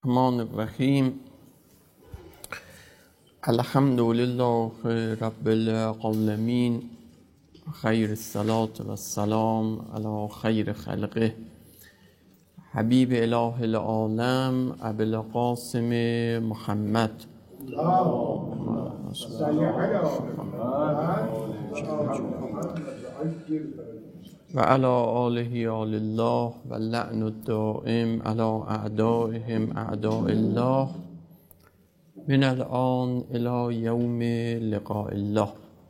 الرحمن الرحیم. الحمد لله رب العالمین، خیر الصلاة و السلام علی خیر خلقه، حبیب اله العالم ابی القاسم محمد و علی آله آل الله و لعن الدائم علی اعدائهم اعداء الله من الآن الی یوم لقاء الله.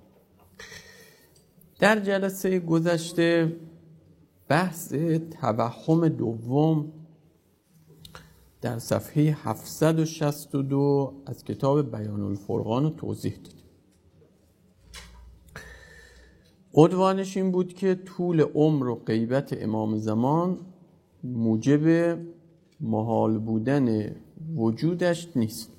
در جلسه گذشته بحث توهم دوم در صفحه 762 از کتاب بیان الفرقان رو توضیح دادیم. عنوانش این بود که طول عمر و غیبت امام زمان موجب محال بودن وجودش نیست.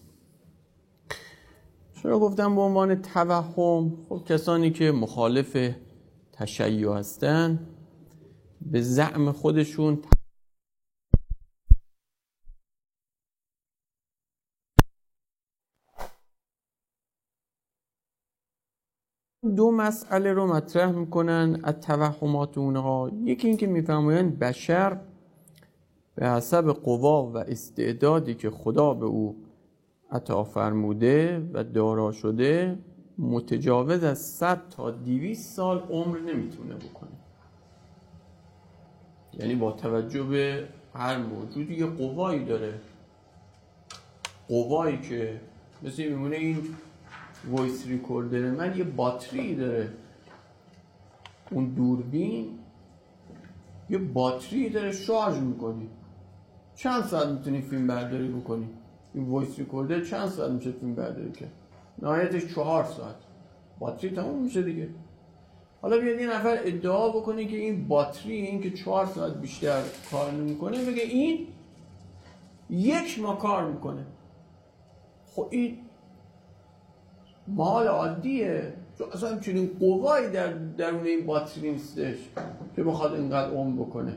چرا گفتم به عنوان توهم؟ خب کسانی که مخالف تشیع هستن به زعم خودشون دو مسئله رو مطرح میکنن از توهمات اونها. یکی این که میفرمایند بشر به حسب قوا و استعدادی که خدا به او عطا فرموده و دارا شده متجاوز از 100 تا 200 سال عمر نمیتونه بکنه. یعنی با توجه به هر موجودی یه قوایی داره، قوایی که مثل میمونه این وایس ریکوردر من یه باتری داره، اون دوربین یه باتری داره، شارژ میکنی چند ساعت میتونی فیلم برداری بکنی. این وایس ریکوردر چند ساعت میشه فیلم برداری که نهایتش 4 ساعت باتری تموم میشه دیگه. حالا بیاد یه نفر ادعا بکنه که این باتری این که 4 ساعت بیشتر کار نمیکنه، بگه این 1 ماه کار میکنه. خب این مال عادیه، چون اصلا چنین قوایی درون این باتری نیستش که بخواد اینقدر عمر بکنه.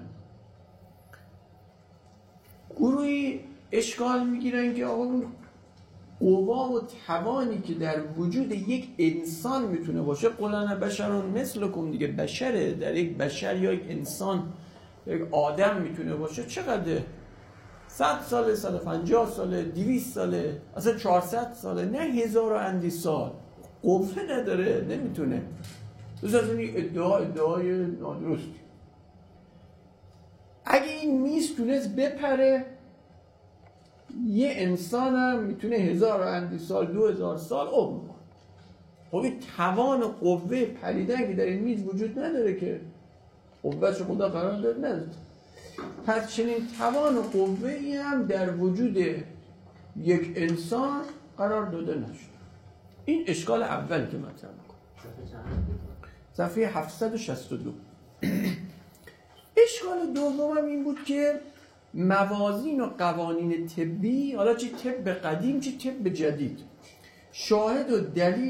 گروهی اشکال میگیرن که آقا اون قوا و توانی که در وجود یک انسان میتونه باشه، قلنا بشرون مثلکم دیگه، بشره، در یک بشر یا یک انسان یک آدم میتونه باشه، چقدره؟ 100 ساله، 150 ساله، 200 ساله، اصلا 400 ساله، نه 1000 و اندی سال. قوه نداره، نمیتونه. دوست از این ادعای نادرستی. اگه این میز تونست بپره، یه انسان هم میتونه 1000 و اندی سال، 2000 سال عمر کنه. خب این توان قوه پریدن که در این میز وجود نداره که، قوهش خدا قرار داد نداره. پس چنین توان و قوه‌ای هم در وجود یک انسان قرار داده نشد. این اشکال اولی که مطرح می‌کنم. صفحه 762. اشکال دومم این بود که موازین و قوانین طبی، حالا چه طب قدیم چه طب جدید، شاهد و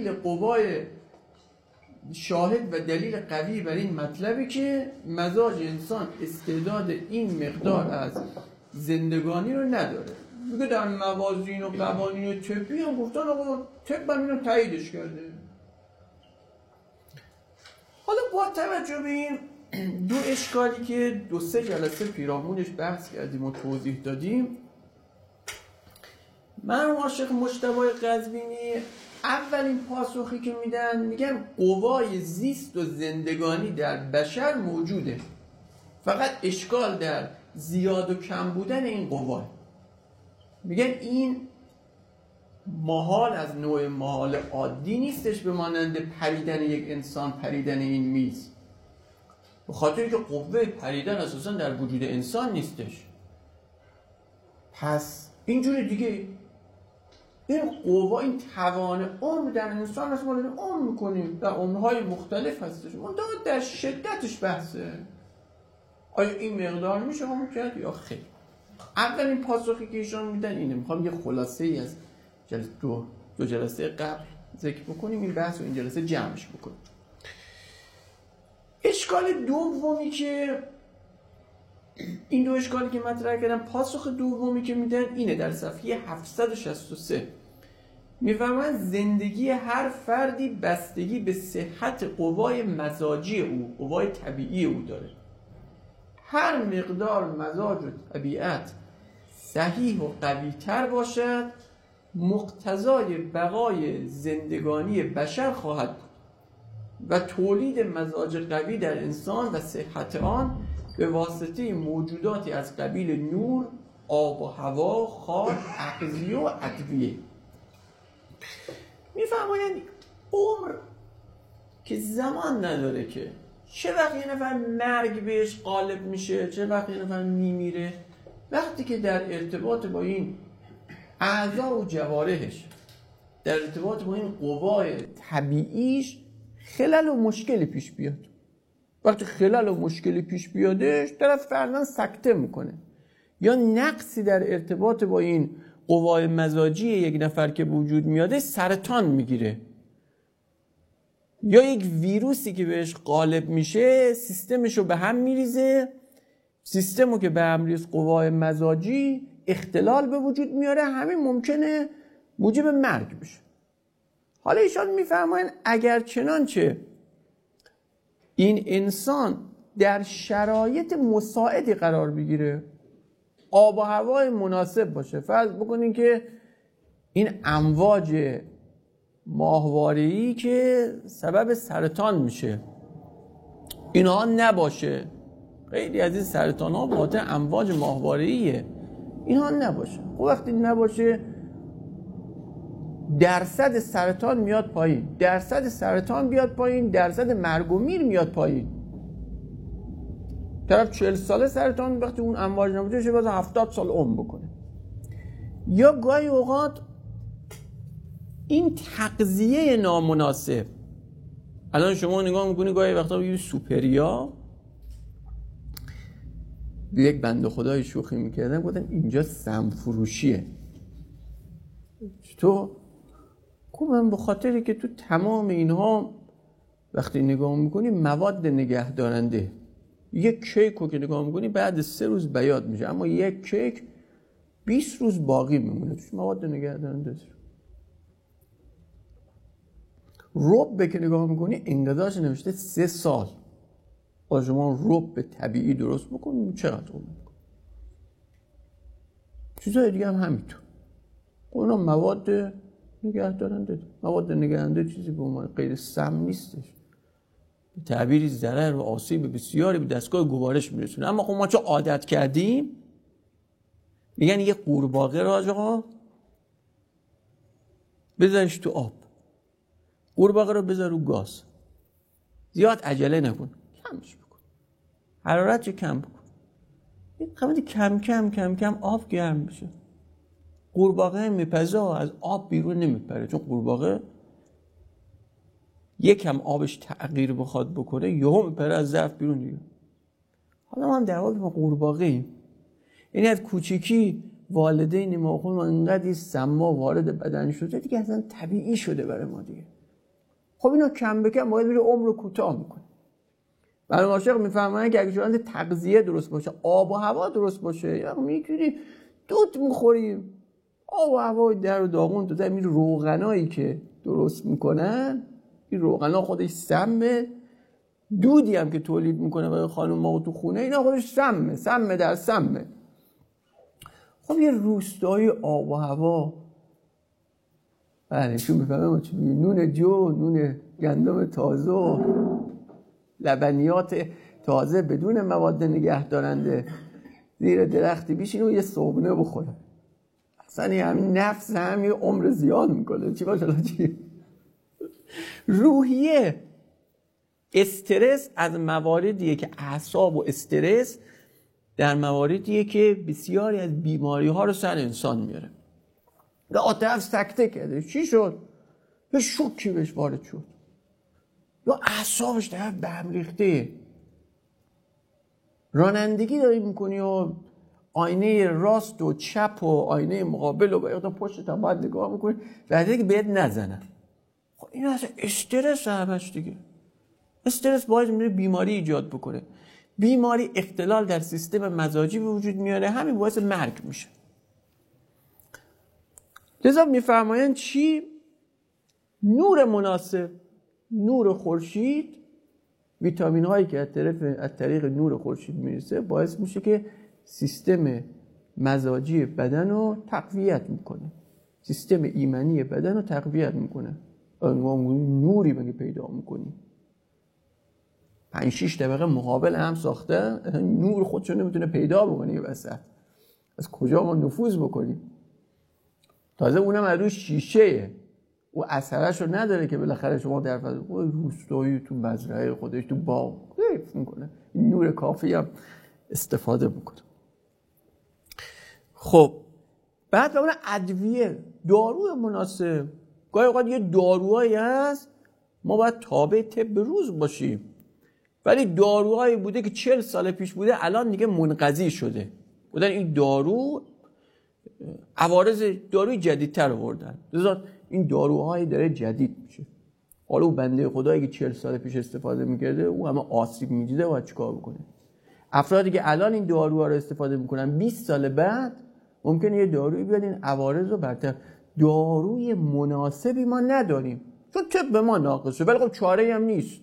دلیل قوی بر این مطلبه که مزاج انسان استعداد این مقدار از زندگانی رو نداره. میگه در موازین و قوانین طبی هم گفتن آقا طب هم اینو تاییدش کرده. حالا با توجه به این دو اشکالی که 2-3 جلسه پیرامونش بحث کردیم و توضیح دادیم، من عاشق مجتبی قزوینی اولین پاسخی که میگن قوای زیست و زندگانی در بشر موجوده، فقط اشکال در زیاد و کم بودن این قوا. میگن این محال از نوع محال عادی نیستش به مانند پریدن یک انسان، پریدن این میز، به خاطر که قوه پریدن اساسا در وجود انسان نیستش. پس اینجوری دیگه این قوا، این توان عمر در انسان هست، ما داریم عمر میکنیم در عمرهای مختلف هستش، منتها در شدتش بحثه. آیا این مقدار میشه عمر کرد یا خیر؟ اولین پاسخی که ایشان میدن اینه. میخوام یه خلاصه ای از دو جلسه قبل ذکر بکنیم، این بحث رو این جلسه جمعش بکنیم. اشکال دومی که این دو اشکالی که مطرح کردم، پاسخ دومی که میدن اینه. در صفحه 763 میفرمایند زندگی هر فردی بستگی به صحت قوای مزاجی او، قوای طبیعی او داره. هر مقدار مزاج و طبیعت صحیح و قوی تر باشد، مقتضای بقای زندگانی بشر خواهد بود و تولید مزاج قوی در انسان و صحت آن به واسطه موجوداتی از قبیل نور، آب و هوا، خاک، اغذیه و ادویه. میفرمایند عمر که زمان نداره، که چه وقت یه نفر مرگ بهش غالب میشه، چه وقت یه نفر میمیره. وقتی که در ارتباط با این اعضا و جوارحش، در ارتباط با این قوای طبیعیش خلل و مشکلی پیش بیاد. وقتی خلل و مشکلی پیش بیادش، طرف فرضاً سکته میکنه، یا نقصی در ارتباط با این قوای مزاجی یک نفر که وجود میاده سرطان میگیره، یا یک ویروسی که بهش غالب میشه سیستمشو به هم میریزه. سیستمو که به هم ریز قوای مزاجی اختلال به وجود میاره، همین ممکنه موجب مرگ بشه. حالا ایشان میفرمایند اگر چنانچه این انسان در شرایط مساعدی قرار بگیره، آب و هوای مناسب باشه، فرض بکنین که این امواج ماهواره‌ای که سبب سرطان میشه اینها نباشه، خیلی از این سرطان ها به خاطر امواج ماهواره‌ایه، اینها نباشه. خب وقتی نباشه درصد سرطان میاد پایین، درصد سرطان بیاد پایین، درصد مرگ و میر میاد پایین. طرف 40 ساله سرطان، وقتی اون امواج نباشه شه باز 70 سال عمر بکنه. یا گاهی اوقات این تغذیه نامناسب، الان شما نگاه میکنی گاهی وقتا یه سوپریا، یک بنده خدای شوخی میکردن، گفتن اینجا سم فروشیه. چطور؟ من به خاطری که تو تمام اینها وقتی نگاه میکنی مواد نگه دارنده، یک کیک رو که نگاه میکنی بعد 3 روز بیاد میشه، اما یک کیک 20 روز باقی میمونه، توش مواد نگه دارنده است. رب که نگاه میکنی انقدرش نوشته 3 سال. با شما رب طبیعی درست بکنی چقدر عمر میکنی. چیزای دیگه هم همینطور. اونا مواد نگه دارنده. مواد نگه دارنده چیزی به عنوان غیر سم نیستش. به تعبیری ضرر و آسیب بسیاری به دستگاه گوارش میرسونه. اما خب ما چون عادت کردیم، میگن یه قورباغه راجعا بذارش تو آب، قورباغه رو بذار رو گاز، زیاد عجله نکن، کمش بکن، حرارت رو کم بکن، کم کم کم کم آب گرم بشه. قورباغه میپزه از آب بیرون نمیپره، چون قورباغه یکم آبش تغییر بخواد بکنه یهو میپره از ظرف بیرون دیگه. حالا ما هم در واقع با قورباغه ایم. یعنی از کوچیکی والدین ما خود ما انقدر سما وارد بدن شده دیگه اصلا طبیعی شده برای ما دیگه. خب اینا کم به کم باید بره عمر رو کوتاه میکنه. برای عاشق میفهمن که اگه شما تغذیه درست باشه، آب و هوا درست باشه، یا میگیری دود میخوریم، آب و هوای در و داغون تو این روغنایی که درست میکنن، این روغنا خودش سمه، دودی هم که تولید میکنه برای خانم ما تو خونه اینا خودش سمه در سمه. خب یه روستایی آب و هوا، بله چون بفهمه چی میگه، نون جو، نون گندم تازه و لبنیات تازه بدون مواد نگه دارنده زیر درختی بیشین و یه صبحونه بخوره، اصلا همین نفس همین عمر زیاد میکنه. چی باشه چی؟ روحیه استرس از مواردیه که اعصاب و استرس در مواردیه که بسیاری از بیماری ها رو سر انسان میاره. و آتف سکته کرده، چی شد؟ یه شوکی بهش وارد شد، یا اعصابش طرف به هم ریخته، رانندگی داری میکنی و آینه راست و چپ و آینه مقابل و باید پشت تا باید نگاه میکنی بعد که بهت نزنن. خب این اصلا استرس همش دیگه. استرس باید میره بیماری ایجاد بکنه. بیماری اختلال در سیستم مزاجی به وجود میاره، همین باعث مرگ میشه. لذا میفرمایند چی؟ نور مناسب، نور خورشید، ویتامین هایی که از طریق نور خورشید میرسه باعث میشه که سیستم مزاجی بدن رو تقویت میکنه، سیستم ایمنی بدن رو تقویت میکنه. نوری مگه پیدا میکنی؟ 5-6 طبقه مقابل هم ساخته، نور خودشو نمیتونه پیدا بکنه وسط، از کجا ما نفوذ بکنیم؟ تازه اونم از روی شیشه و اثرش رو نداره که بالاخره شما در روستایی تو مزرعه خودش تو باغ حیف میکنه، نور کافی هم استفاده میکنه. خب بعد اون ادویه، دارو مناسب. گاهی اوقات یه داروهایی هست ما باید تابع طب روز باشیم، ولی داروهایی بوده که 40 سال پیش بوده الان دیگه منقضی شده بودن، این دارو عوارض داروی جدیدتر آوردن، لذا این داروهایی داره جدید میشه. حالا اون بنده خدایی که 40 سال پیش استفاده میکرده او همه آسیب میدیده باید چیکار بکنه؟ افرادی که الان این داروها رو استفاده میکنن 20 سال بعد ممکنه یه دارویی بیاد این عوارض رو برطرف. داروی مناسبی ما نداریم چون طب ما ناقصه، ولی خب چاره‌ای هم نیست.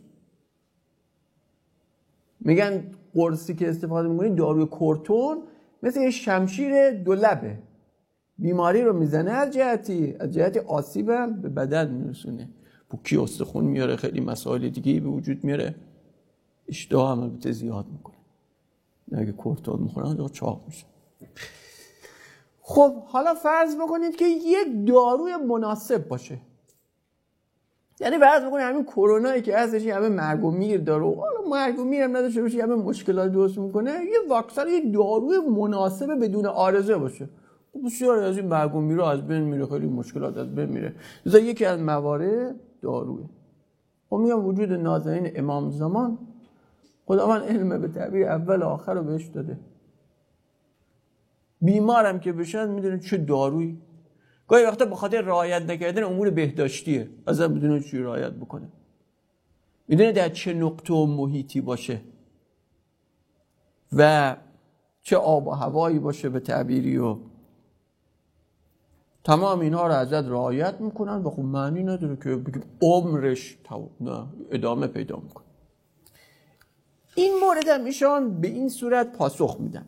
میگن قرصی که استفاده میکنید داروی کورتون مثل یه شمشیر دو لبه، بیماری رو میزنه از جهتی آسیب هم به بدن میرسونه، پوکی استخون میاره، خیلی مسائل دیگه به وجود میاره، اشتها هم البته زیاد میکنه. اگه کورتون میخورن دو چاق میشه. خب حالا فرض بکنید که یک داروی مناسب باشه، یعنی فرض بکنید همین کرونایی که هستش همه مرگ و میر داره، حالا مرگ و میر هم نداشته باشه، همه مشکلات درست میکنه، یه واکسن، یه داروی مناسب بدون عارضه باشه، بسیار از این مرگ و میر از بین میره، خیلی مشکلات از بین میره. لذا یکی از موارد داروه. خب میگم وجود نازنین امام زمان خداوند علم به تعبیر اول آخر رو بهش داده، بیمارم که بشن میدونه چه دارویی. گاهی وقتا به خاطر رعایت نکردن امور بهداشتیه اصلا بدونه چی رعایت بکنه، میدونه در چه نقطه و محیطی باشه و چه آب و هوایی باشه به تعبیری، و تمام اینها رو ازت رعایت میکنن و خب معنی نداره که بگیم عمرش نه ادامه پیدا میکنه. این مورد هم ایشان به این صورت پاسخ میدن.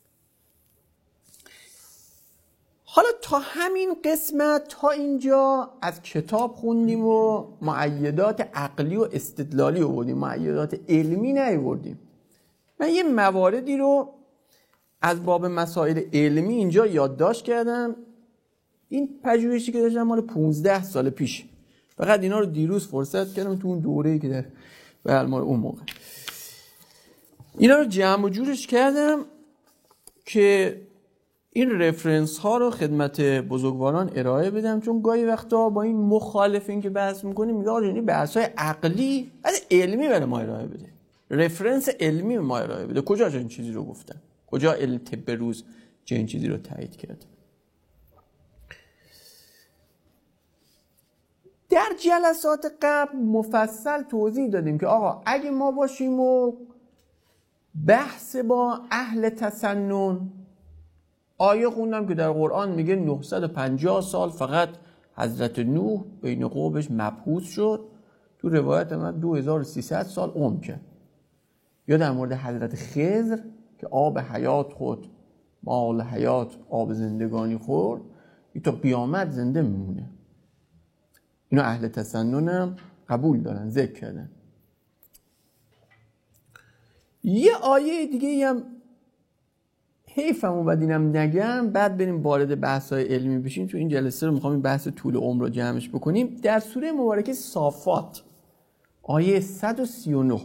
حالا تا همین قسمت تا اینجا از کتاب خوندیم و مؤیدات عقلی و استدلالی آوردیم، مؤیدات علمی نیاوردیم. من یه مواردی رو از باب مسائل علمی اینجا یادداشت کردم. این پژوهشی که داشتم مال 15 سال پیش، فقط اینا رو دیروز فرصت کردم تو اون دوره‌ای که در مال اون موقع اینا رو جمع و جورش کردم که این رفرنس ها رو خدمت بزرگواران ارائه بدم، چون گاهی وقتا با این مخالفین که بحث میکنیم میگه آره این بحث های عقلی از علمی برای ما ارائه بده، رفرنس علمی ما ارائه بده. کجا این چیزی رو گفتن؟ کجا علم طب روز این چیزی رو تایید کرد؟ در جلسات قبل مفصل توضیح دادیم که آقا اگه ما باشیم و بحث با اهل تسنن، آیه خوندم که در قرآن میگه 950 سال فقط حضرت نوح بین قومش مبعوث شد، تو روایت من 2300 سال عمر کرد. یا در مورد حضرت خضر که آب حیات خود، مال حیات آب زندگانی خورد، این تا قیامت زنده میمونه. اینو اهل تسنن هم قبول دارن، ذکر کردن. یه آیه دیگه هم حیفم و اینم نگم، بعد بریم وارد بحث‌های علمی بشیم. تو این جلسه رو می‌خوام این بحث طول عمر رو جمعش بکنیم. در سوره مبارکه صافات آیه 139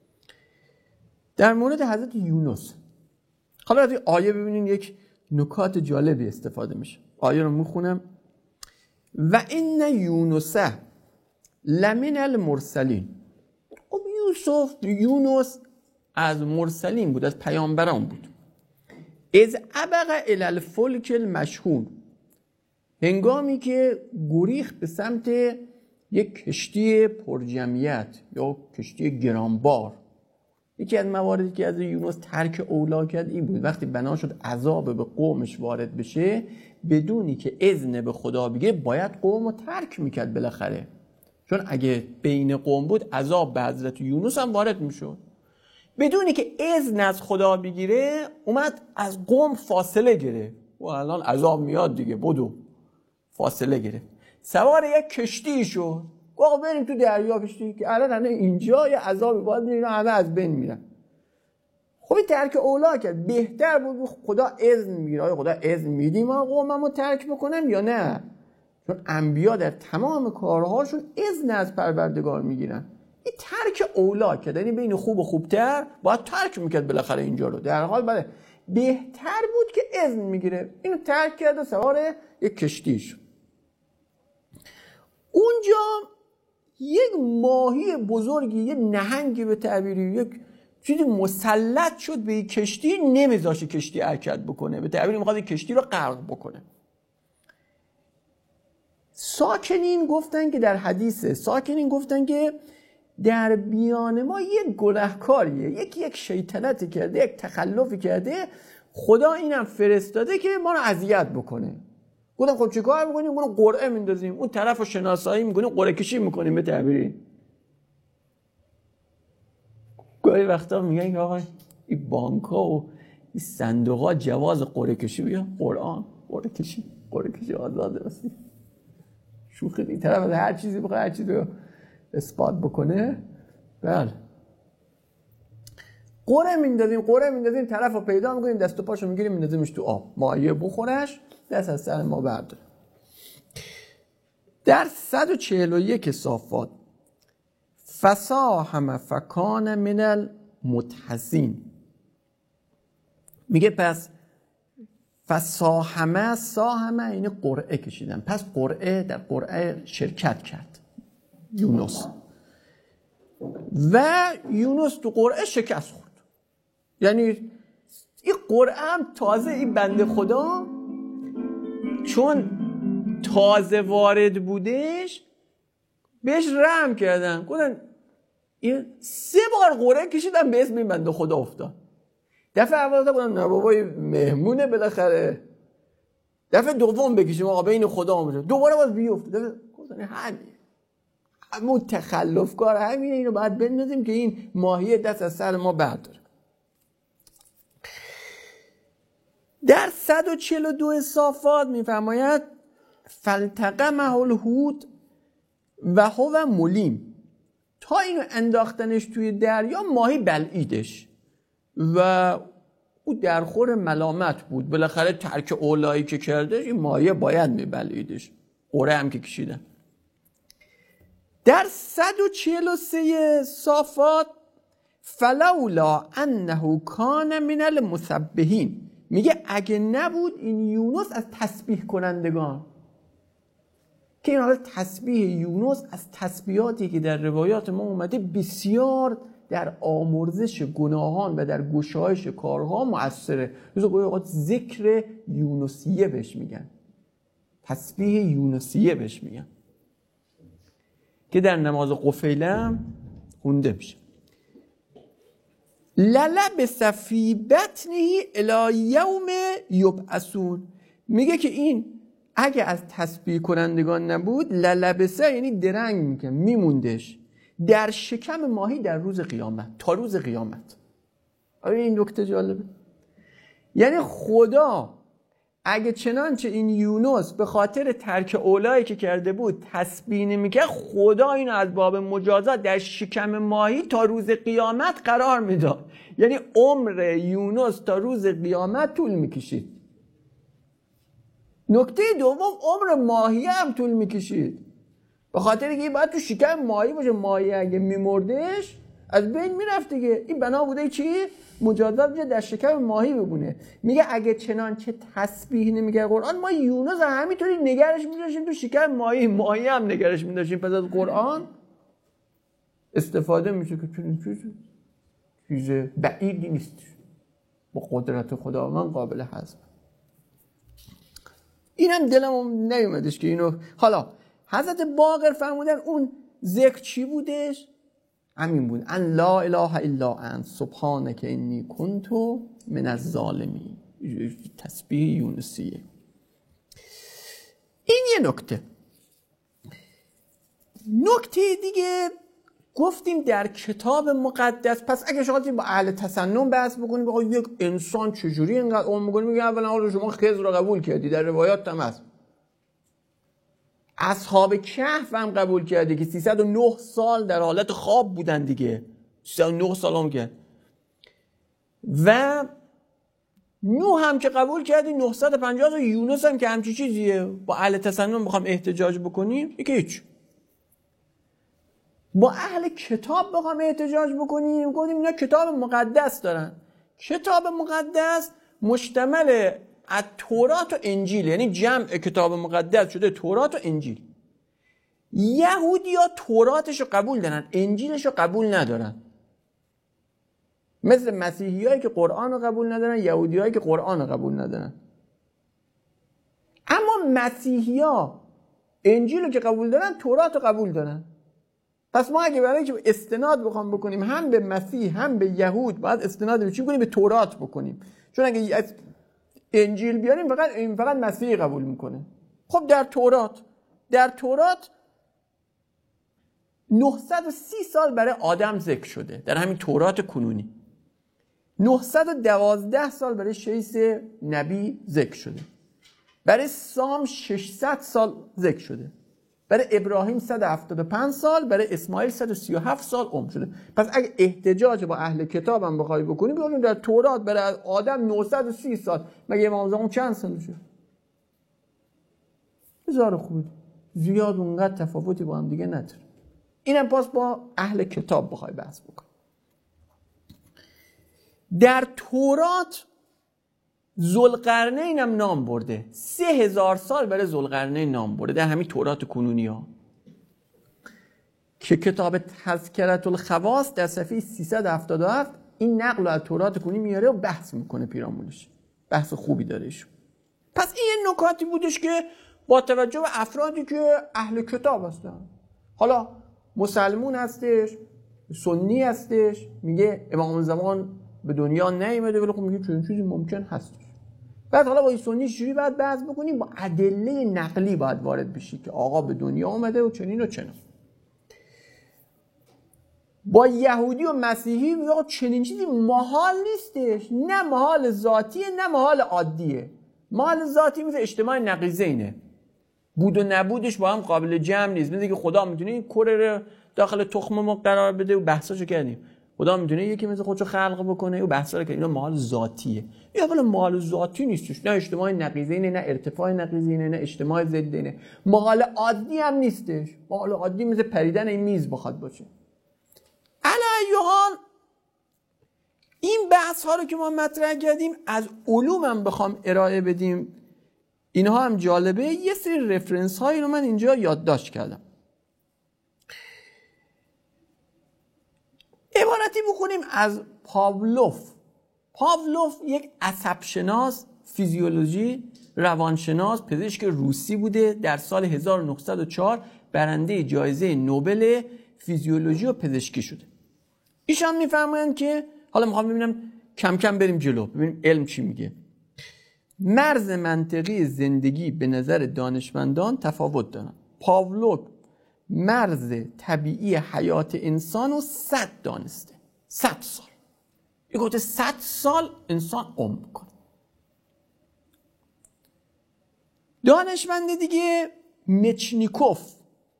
در مورد حضرت یونس. حالا از این آیه ببینین یک نکات جالبی استفاده میشه. آیه رو میخونم: و ان یونس لمن المرسلین. خب یونس از مرسلین بود، از پیامبران بود. از ابق الی الفلک المشحون، هنگامی که گریخت به سمت یک کشتی پرجمعیت یا کشتی گرانبار. یکی از مواردی که از یونس ترک اولا کرد این بود وقتی بنا شد عذاب به قومش وارد بشه بدونی که اذن به خدا بگه باید قوم رو ترک میکرد بالاخره، چون اگه بین قوم بود عذاب به حضرت یونس هم وارد میشد. بدونی که اذن از خدا بگیره اومد از قوم فاصله گرفت و الان عذاب میاد دیگه بدو فاصله گرفت، سوار یک کشتی شد گفت بریم تو دریا کشتی که الان اینجا یه عذابی باید میرین همه از بین میرن. خب این ترک اولا کرد، بهتر بود خدا اذن میگیره، آیا خدا اذن میدی ما قوممو ترک بکنم یا نه؟ چون انبیا در تمام کارهاشون اذن از پروردگار میگیرن. این ترک اولا کرد، یعنی بین خوب و خوبتر باید ترک میکرد بالاخره اینجا رو، در حال بله بهتر بود که اذن میگیره، اینو ترک کرد و سوار یک کشتی شد. اونجا یک ماهی بزرگی، یک نهنگی به تعبیری، یک چیزی مسلط شد به یک کشتی، نمیذاشه کشتی حرکت بکنه، به تعبیری میخواد کشتی رو غرق بکنه. ساکنین گفتن که در حدیثه ساکنین گفتن که در بیان ما یک گناهکاریه، یک شیطنتی کرده، یک تخلفی کرده، خدا اینم فرستاده که ما رو اذیت بکنه. گفتم خب چیکار می‌کنیم؟ اون رو قرعه میندازیم، اون طرفو شناسایی می‌کنیم، قرعه کشی می‌کنیم به تعبیری. گاهی وقتا میگن که آقا این بانک‌ها و این صندوق‌ها جواز قرعه کشی بیا قرآن قرعه کشی آزاده واسه شوخی این طرف از هر چیزی بخواد هر چیزی رو اثبات بکنه. بله قرعه میندازیم طرفو پیدا می‌کنیم، دست و پاشو می‌گیریم میندازیمش تو آب، ماهی بخورش دست از سر ما برداره. در 141 صافات فساهم فکان من المدحضین میگه پس ساهمه یعنی قرعه کشیدن، پس در قرعه شرکت کرد یونس و یونس تو قرعه شکست خورد. یعنی این قرعه هم تازه این بنده خدا چون تازه وارد بودش بهش رحم کردن، گفتن این 3 بار قرعه کشیدن به اسم این بنده خدا افتاد. دفعه اول گفتن نه بابا مهمونه بالاخره، دفعه دوم بکشیم آقا بین خدا اومده، دوباره باز بیفته، گفتن همون تخلفکار همینه، اینو باید بندازیم که این ماهی دست از سر ما برداره. در 142 صافات میفرماید فالتقمه الحوت و هو ملیم، تا اینو انداختنش توی دریا ماهی بلعیدش و او درخور ملامت بود، بالاخره ترک اولایی که کردش این ماهی باید میبلعیدش، قرعه هم که کشیدن. در 143 صافات فلولا انه کان من المسبحین، میگه اگه نبود این یونس از تسبیح کنندگان، که این حالا تسبیح یونس از تسبیحاتی که در روایات ما اومده بسیار در آمرزش گناهان و در گشایش کارها مؤثره. روزا گویا اوقات ذکر یونسیه بهش میگن، تسبیح یونسیه بهش میگن، که در نماز قفیله هم خونده میشه. للبس فی بطنه الی یوم یبعثون، میگه که این اگه از تسبیح کنندگان نبود للبسه یعنی درنگ میکن میموندش در شکم ماهی در روز قیامت تا روز قیامت. آره این نکته جالبه، یعنی خدا اگه چنانچه این یونس به خاطر ترک اولایی که کرده بود تسبیح نمیکرد، خدا اینو از باب مجازات در شکم ماهی تا روز قیامت قرار میداد، یعنی عمر یونس تا روز قیامت طول میکشید. نکته دوم عمر ماهی هم طول میکشید، به خاطر اینکه باید تو شکم ماهی باشه، ماهی اگه میمردش از بین میرفت دیگه، این بنا بوده چی؟ مجازات بشه در شکم ماهی بمونه. میگه اگه چنانچه تسبیح نمیکرد قرآن، ما یونس همینطوری نگرش می‌داشتیم تو شکم ماهی هم نگرش می‌داشتیم. پس از قرآن استفاده میشه که چیز بعیدی نیست، با قدرت خداوند قابل حذف. اینم دلم نیومدش که اینو. حالا حضرت باقر فرمودن اون ذکر چی بودش؟ همین بود، ان لا اله الا انت سبحانک انی کنت من الظالمین. تسبیح یونسیه. این یه نکته. نکته دیگه گفتیم در کتاب مقدس، پس اگه شما با اهل تسنن بحث بکنیم بخوای یک انسان چجوری اینقدر عمر می‌کنه، میگه اولا حالا شما خضر رو قبول کردی، در روایات هم هست اصحاب کهف هم قبول کردی که 309 سال در حالت خواب بودن دیگه، 309 سال هم که، و نوح هم که قبول کردی 950 یونس هم که همچی چیزیه. با اهل تسنن بخوام احتجاج بکنیم یکی هیچ. با اهل کتاب بخوام احتجاج بکنیم گفتیم اینا کتاب مقدس دارن. کتاب مقدس مشتمل از تورات و انجیل، یعنی جمع کتاب مقدس شده تورات و انجیل. یهودی‌ها توراتشو قبول دارن، انجیلشو قبول ندارن. مثل مسیحیایی که قرآن رو قبول ندارن، یهودیایی که قرآن رو قبول ندارن. اما مسیحی‌ها انجیل رو که قبول دارن، تورات رو قبول دارن. پس ما اگه برای اینکه استناد بخوام بکنیم هم به مسیح هم به یهود، باید استناد به چی بکنیم؟ به تورات بکنیم. چون اگه انجیل بیاریم فقط مسیح قبول میکنه. خب در تورات 930 سال برای آدم ذکر شده در همین تورات کنونی. 912 سال برای شیس نبی ذکر شده. برای سام 600 سال ذکر شده. برای ابراهیم 175 سال، برای اسماعیل 137 سال عمر شده. پس اگه احتجاج با اهل کتاب هم بخوای بکنی، بگیم در تورات برای آدم 930 سال، مگه امام زمان چند سالشه؟ بسیار خوبه، زیاد اونقدر تفاوتی با هم دیگه نداره. اینم پاس با اهل کتاب بخوای بحث بکنی. در تورات ذوالقرنین هم نام برده، 3000 سال برای ذوالقرنین نام برده در همین تورات کنونی ها، که کتاب تذکرة الخواص در صفحه 377 این نقل از تورات کنونی میاره و بحث میکنه پیرامونش، بحث خوبی دارهش. پس این نکاتی بودش که با توجه به افرادی که اهل کتاب هستن، حالا مسلمون هستش، سنی هستش، میگه امام زمان به دنیا نیامده، ولی خب میگه چون چیزی ممکن هستش. بعد حالا با این سنی چجوری باید بحث بکنیم؟ با ادله نقلی باید وارد بشی که آقا به دنیا اومده و چنین و چنین. با یهودی و مسیحی میگه آقا چنین چیزی محال نیستش، نه محال ذاتیه نه محال عادیه. محال ذاتی مثل اجتماع نقیضینه، بود و نبودش با هم قابل جمع نیست. مثل که خدا میتونه این کره رو داخل تخم ما قرار بده و بحثاشو کردیم، خدا میتونه یکی مثل خودشو خلق بکنه و بحثا رو که اینا محال ذاتیه. این اولا محال ذاتی نیستش، نه اجتماع نقیضینه، نه ارتفاع نقیضینه، نه اجتماع ضدینه. محال عادی هم نیستش. محال عادی مثل پریدن این میز بخواد باشه. علی حال این بحث ها رو که ما مطرح کردیم از علوم هم بخوام ارائه بدیم، اینها هم جالبه. یه سری رفرنس هایی رو من اینجا یادداشت کردم. عبارتی بخونیم از پاولوف. پاولوف یک عصبشناس، فیزیولوژی، روانشناس، پزشک روسی بوده. در سال 1904 برنده جایزه نوبل فیزیولوژی و پزشکی شده. ایشان میفهمند که، حالا میخوام ببینم کم کم بریم جلو ببینیم علم چی میگه. مرز منطقی زندگی به نظر دانشمندان تفاوت دارن. پاولوف مرز طبیعی حیات انسان رو 100 دانسته. 100 سال. یه گفته 100 سال انسان عمر کنه. دانشمند دیگه مچنیکوف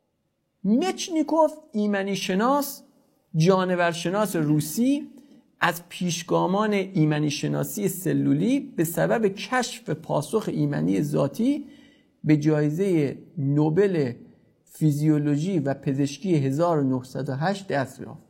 ایمنی شناس، جانور شناس روسی، از پیشگامان ایمنی شناسی سلولی به سبب کشف پاسخ ایمنی ذاتی به جایزه نوبل فیزیولوژی و پزشکی 1908 دست یافت.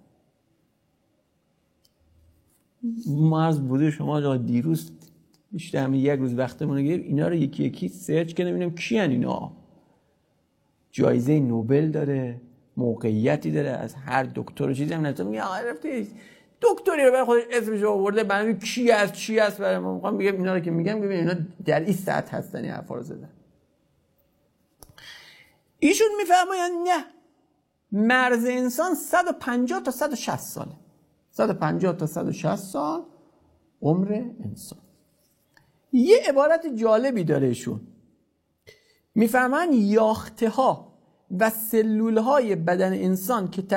مرز بوده شما دیروز بیشتر همین یک روز وقتمون گرفت اینا رو یکی یکی سرچ کنیم ببینیم کی ان اینا. جایزه نوبل داره، موقعیتی داره، از هر دکتر و چیزی هم نمیشه میگه آقا رفتی دکتری رو برای خودش اسمش رو آورده، برای کی از چی است، برای ما میگم بگم اینا رو که میگم ببین اینا در این سطح هستن، این حرفا رو زدن. ایشون میفرمایند نه، مرز انسان 150 تا 160 ساله. 150 تا 160 سال عمر انسان. یه عبارت جالبی داره ایشون. میفهمن یاخته ها و سلول های بدن انسان که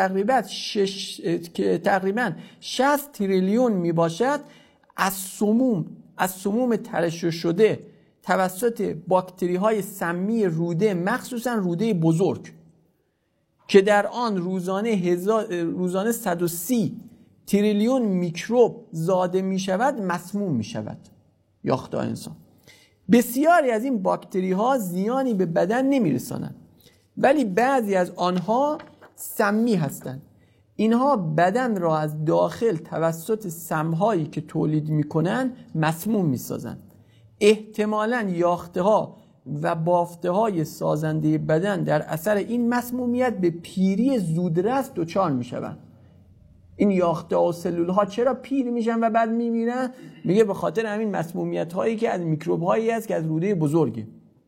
تقریباً 60 تریلیون میباشد از سموم ترشح شده توسط باکتری های سمی روده، مخصوصاً روده بزرگ که در آن روزانه 130 تریلیون میکروب زاده می شود مسموم می شود. یاخته انسان. بسیاری از این باکتری ها زیانی به بدن نمی رسانند، ولی بعضی از آنها سمی هستند. اینها بدن را از داخل توسط سمهایی که تولید می کنند مسموم می سازند. احتمالاً یاخته ها و بافته های سازنده بدن در اثر این مسمومیت به پیری زودرس دچار می شوند. این یاخته ها و سلول ها چرا پیر میشن و بعد میمیرن؟ میگه به خاطر همین مسمومیت هایی که از میکروب هایی است که از روده بزرگه.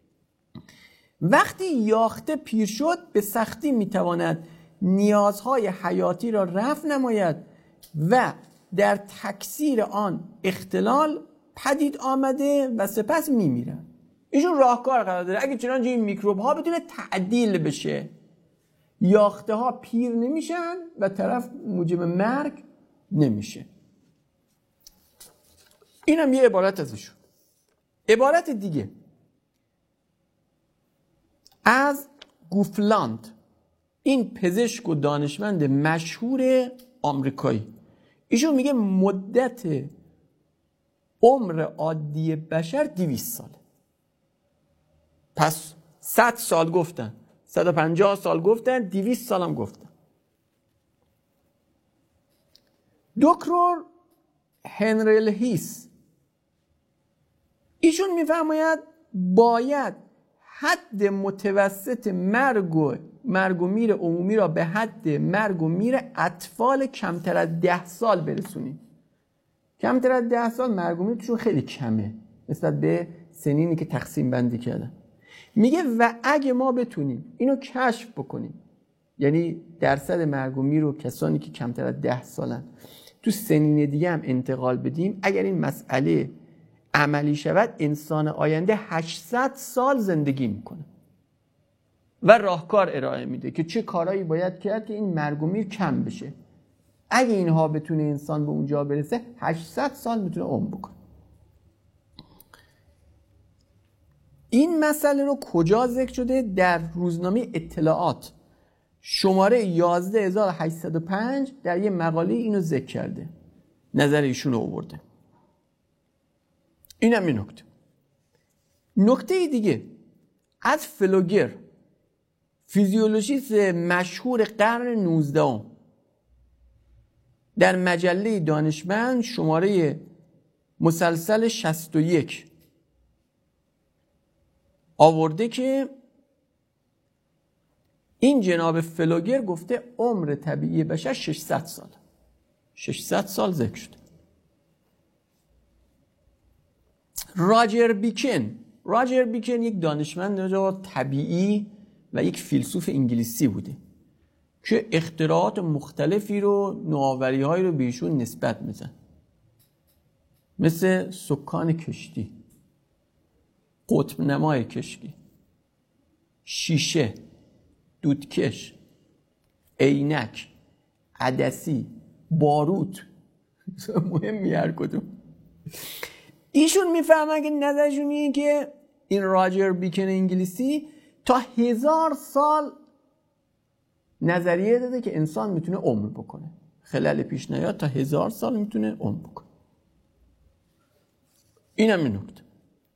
وقتی یاخته پیر شد به سختی میتواند نیازهای حیاتی را رفع نماید و در تکثیر آن اختلال پدید آمده و سپس میمیرن. ایشون راهکار قرار داره اگه چنانچه این میکروب ها بتونه تعدیل بشه، یاخته ها پیر نمیشن و طرف موجب مرگ نمیشه. اینم یه عبارت ازشون. عبارت دیگه از گوفلاند، این پزشک و دانشمند مشهور آمریکایی. ایشون میگه مدت عمر عادی بشر 200 ساله. پس 100 سال گفتن، 150 سال گفتن، 200 سال هم گفتن. دکتر هنری هیس ایشون میفرماید باید حد متوسط مرگ و میر عمومی را به حد مرگ و میر اطفال کمتر از 10 سال برسونیم. کمتر از 10 سال مرگ و میرشون خیلی کمه نسبت به سنینی که تقسیم بندی کردن. میگه و اگه ما بتونیم اینو کشف بکنیم، یعنی درصد مرگ و میر رو کسانی که کمتر از 10 سالن تو سنین دیگه هم انتقال بدیم، اگر این مسئله عملی شود انسان آینده 800 سال زندگی میکنه و راهکار ارائه میده که چه کارهایی باید کرد که این مرگ و میر کم بشه. اگه اینها بتونه انسان به اونجا برسه 800 سال میتونه عمر بکنه. این مسئله رو کجا ذکر شده؟ در روزنامه اطلاعات شماره 11805 در یه مقاله اینو ذکر کرده، نظر ایشون رو آورده. اینم این نکته دیگه از فلوگر، فیزیولوژیست مشهور قرن 19 در مجله دانشمند شماره مسلسل 61 آورده که این جناب فلوگر گفته عمر طبیعی بشر 600 سال. 600 سال ذکر شده. راجر بیکن یک دانشمند طبیعی و یک فیلسوف انگلیسی بوده که اختراعات مختلفی رو، نوآوری‌هایی رو به ایشون نسبت میدن، مثل سکان کشتی، قطب نمای کشتی، شیشه، دودکش، عینک، عدسی، باروت. مهمی هر کدوم. ایشون میفهمن که نظرشون اینه که این راجر بیکن انگلیسی تا 1000 سال نظریه داده که انسان میتونه عمر بکنه، خلال پیش نیاد تا 1000 سال میتونه عمر بکنه. اینم این نکته.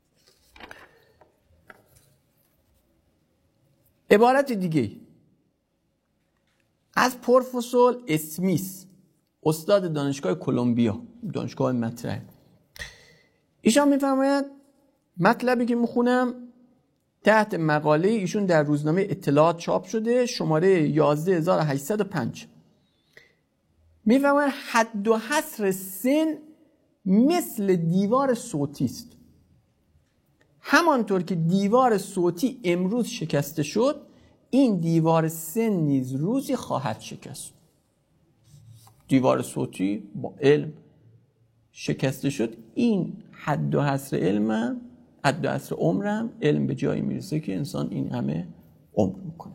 عبارت دیگه از پروفسور اسمیث، استاد دانشگاه کلمبیا، دانشگاه مطرح. ایشان میفرماید مطلبی که میخونم تحت مقاله ایشون در روزنامه اطلاعات چاپ شده، شماره 11805. میفرماید حد و حصر سن مثل دیوار صوتی است. همانطور که دیوار صوتی امروز شکسته شد، این دیوار سن نیز روزی خواهد شکست. دیوار صوتی با علم شکسته شد. این حد و حصر علمم، حد و حصر عمرم، علم به جایی میرسه که انسان این همه عمر میکنه.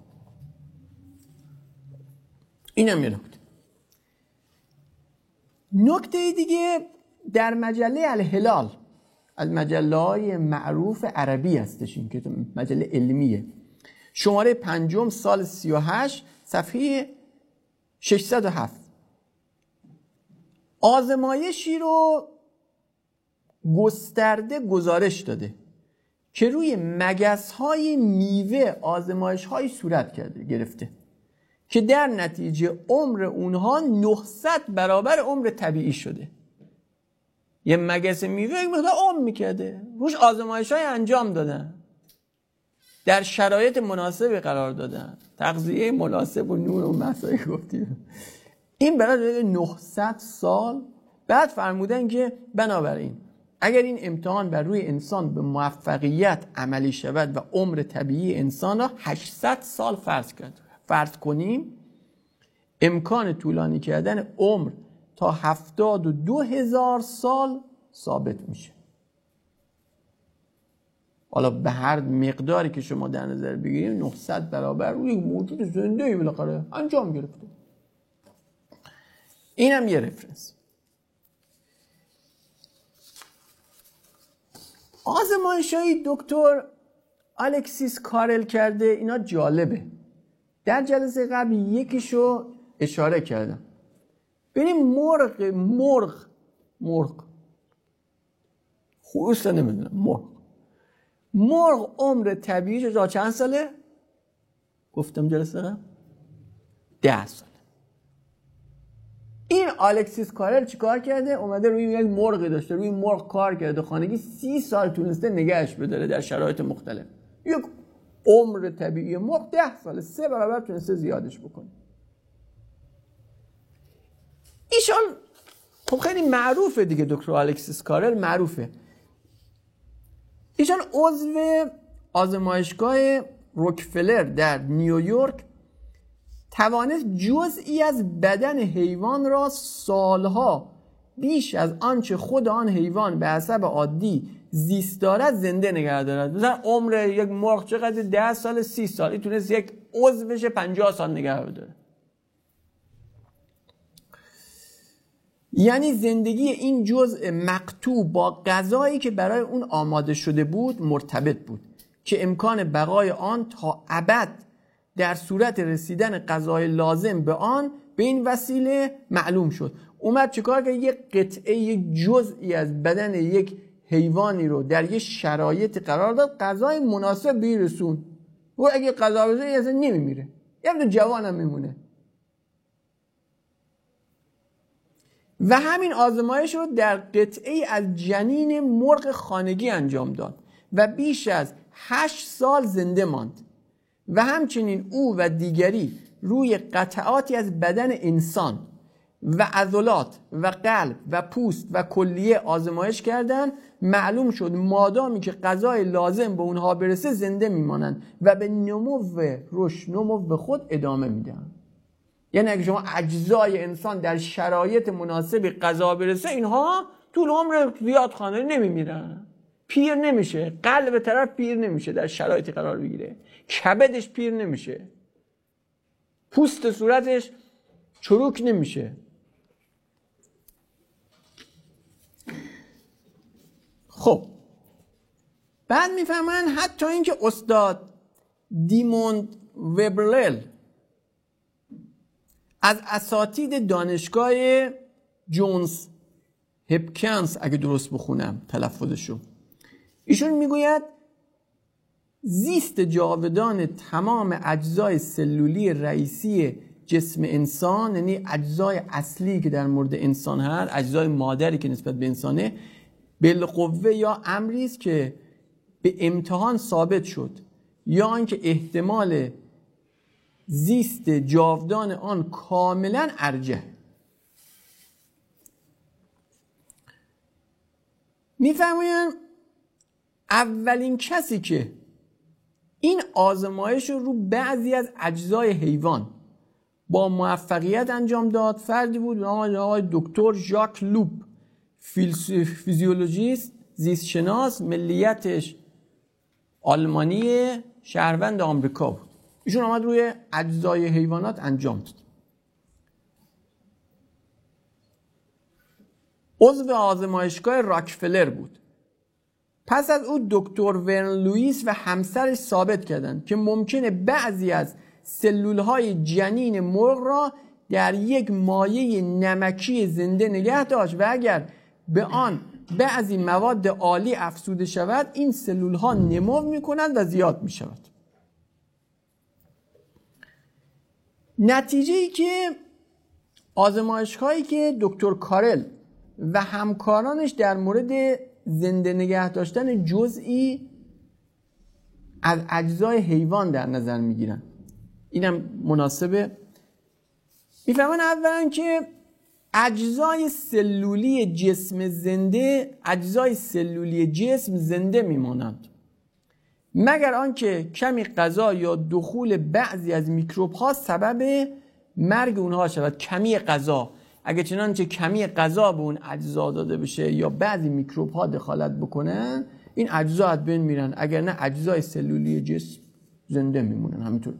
اینم یه نکته. نکته دیگه در مجله الهلال، از مجله‌های معروف عربی هستش، این که مجله علمیه، شماره 5 سال 38 صفحه 607 آزمایشی رو گسترده گزارش داده که روی مگس‌های میوه آزمایش‌های صورت گرفته که در نتیجه عمر اونها 900 برابر عمر طبیعی شده. یه مگس میوه یک مقدار عمر میکرده، روش آزمایش‌های انجام دادن، در شرایط مناسبی قرار دادن، تغذیه مناسب و نور و مسائل گفتیم. این برای 900 سال بعد فرمودن که بنابراین اگر این امتحان بر روی انسان به موفقیت عملی شود و عمر طبیعی انسان را 800 سال فرض کنیم، امکان طولانی کردن عمر تا 72,000 سال ثابت میشه. حالا به هر مقداری که شما در نظر بگیریم 900 برابر روی موجود زنده‌ای بالاخره انجام گرفته. اینم یه رفرنس. آزمایش‌های دکتر الکسیس کارل کرده، اینا جالبه. در جلسه قبل یکیشو اشاره کردم. ببینیم مرغ خروس نمیدونم، مرغ عمر طبیعیش تا چند ساله؟ گفتم جلسه قبل 10 ساله. این الکسیس کارل چیکار کرده؟ اومده روی یک مرغی داشته، روی مرغ کار کرده، خانگی 30 سال تونسته نگهش بداره در شرایط مختلف. یک عمر طبیعی مرغ 10 ساله، 3 برابر تونسته زیادش بکنه. ایشان خب خیلی معروفه دیگه، دکتر الکسیس کارل معروفه. ایشان عضو آزمایشگاه روکفلر در نیویورک توانست جزئی از بدن حیوان را سالها بیش از آنچه خود آن حیوان به حسب عادی زیست دارد زنده نگه دارد. مثلا عمر یک مرغ چقدر؟ 10 سال 30 سال. این تونست یک عضوش 50 سال نگه داره. یعنی زندگی این جزء مقطوع با غذایی که برای اون آماده شده بود مرتبط بود که امکان بقای آن تا ابد در صورت رسیدن غذای لازم به آن به این وسیله معلوم شد. اومد چیکار کرد؟ یک قطعه، یک جزئی از بدن یک حیوانی رو در یک شرایط قرار داد، غذای مناسب به رسون. و اگه غذا بزنه اصلا نمیمیره، یه جوان هم میمونه. و همین آزمایش رو در قطعه از جنین مرغ خانگی انجام داد و بیش از 8 سال زنده ماند. و همچنین او و دیگری روی قطعاتی از بدن انسان و عضلات و قلب و پوست و کلیه آزمایش کردند. معلوم شد مادامی که غذای لازم به اونها برسه زنده میمانند و به نمو خود ادامه میدن. یعنی اگه شما اجزای انسان در شرایط مناسبی غذا برسه، اینها طول عمر زیاد خانه نمیمیرن، پیر نمیشه، قلب طرف پیر نمیشه در شرایطی قرار بگیره، کبدش پیر نمیشه، پوست صورتش چروک نمیشه. خب بعد میفهمن حتی اینکه استاد دیموند وبرلل از اساتید دانشگاه جونز هپکینز، اگه درست بخونم تلفظشو، ایشون میگوید زیست جاودان تمام اجزای سلولی رئیسی جسم انسان، یعنی اجزای اصلی که در مورد انسان هست، اجزای مادری که نسبت به انسانه، بالقوه یا امری است که به امتحان ثابت شد یا آنکه احتمال زیست جاودان آن کاملا ارجح. میفرمایند اولین کسی که این آزمایش رو بعضی از اجزای حیوان با موفقیت انجام داد. فردی بود به نام آقای دکتر ژاک لوپ، فیزیولوژیست، زیستشناس، ملیتش آلمانی، شهروند آمریکا بود. ایشون آمد روی اجزای حیوانات انجام داد. عضو آزمایشگاه راکفلر بود. پس از او دکتر ورن لوئیس و همسرش ثابت کردند که ممکنه بعضی از سلولهای جنین مرغ را در یک مایع نمکی زنده نگه داشت و اگر به آن بعضی مواد آلی افزوده شود این سلولها نمو می‌کنند و زیاد می‌شود. نتیجه‌ای که آزمایش‌هایی که دکتر کارل و همکارانش در مورد زنده نگه داشتن جزئی از اجزای حیوان در نظر میگیرن، اینم مناسبه. میفهمن اولا که اجزای سلولی جسم زنده، اجزای سلولی جسم زنده میمانند مگر آنکه کمی غذا یا دخول بعضی از میکروب ها سبب مرگ اونها شود. کمی غذا، اگه چنانچه کمی غذا به اون اجزا داده بشه یا بعضی میکروب ها دخالت بکنن این اجزا از بین میرن، اگر نه اجزای سلولی جسم زنده میمونن. همینطور.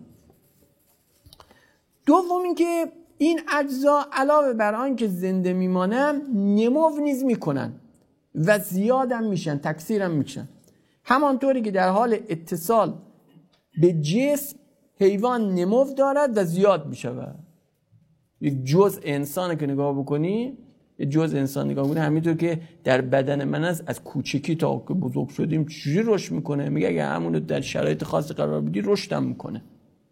دوم این که این اجزا علاوه بر آن که زنده میمانن نمو نیز میکنن و زیادم میشن، تکثیرم میشن. همانطوری که در حال اتصال به جسم حیوان نمو دارد و زیاد میشود. یک جزء انسان که نگاه بکنی، یک جزء انسان نگاه بکنی، همینطور که در بدن من از کوچکی تا که بزرگ شدیم چجوری رشد میکنه، میگه اگه همونو در شرایط خاص قرار بدی رشدم میکنه.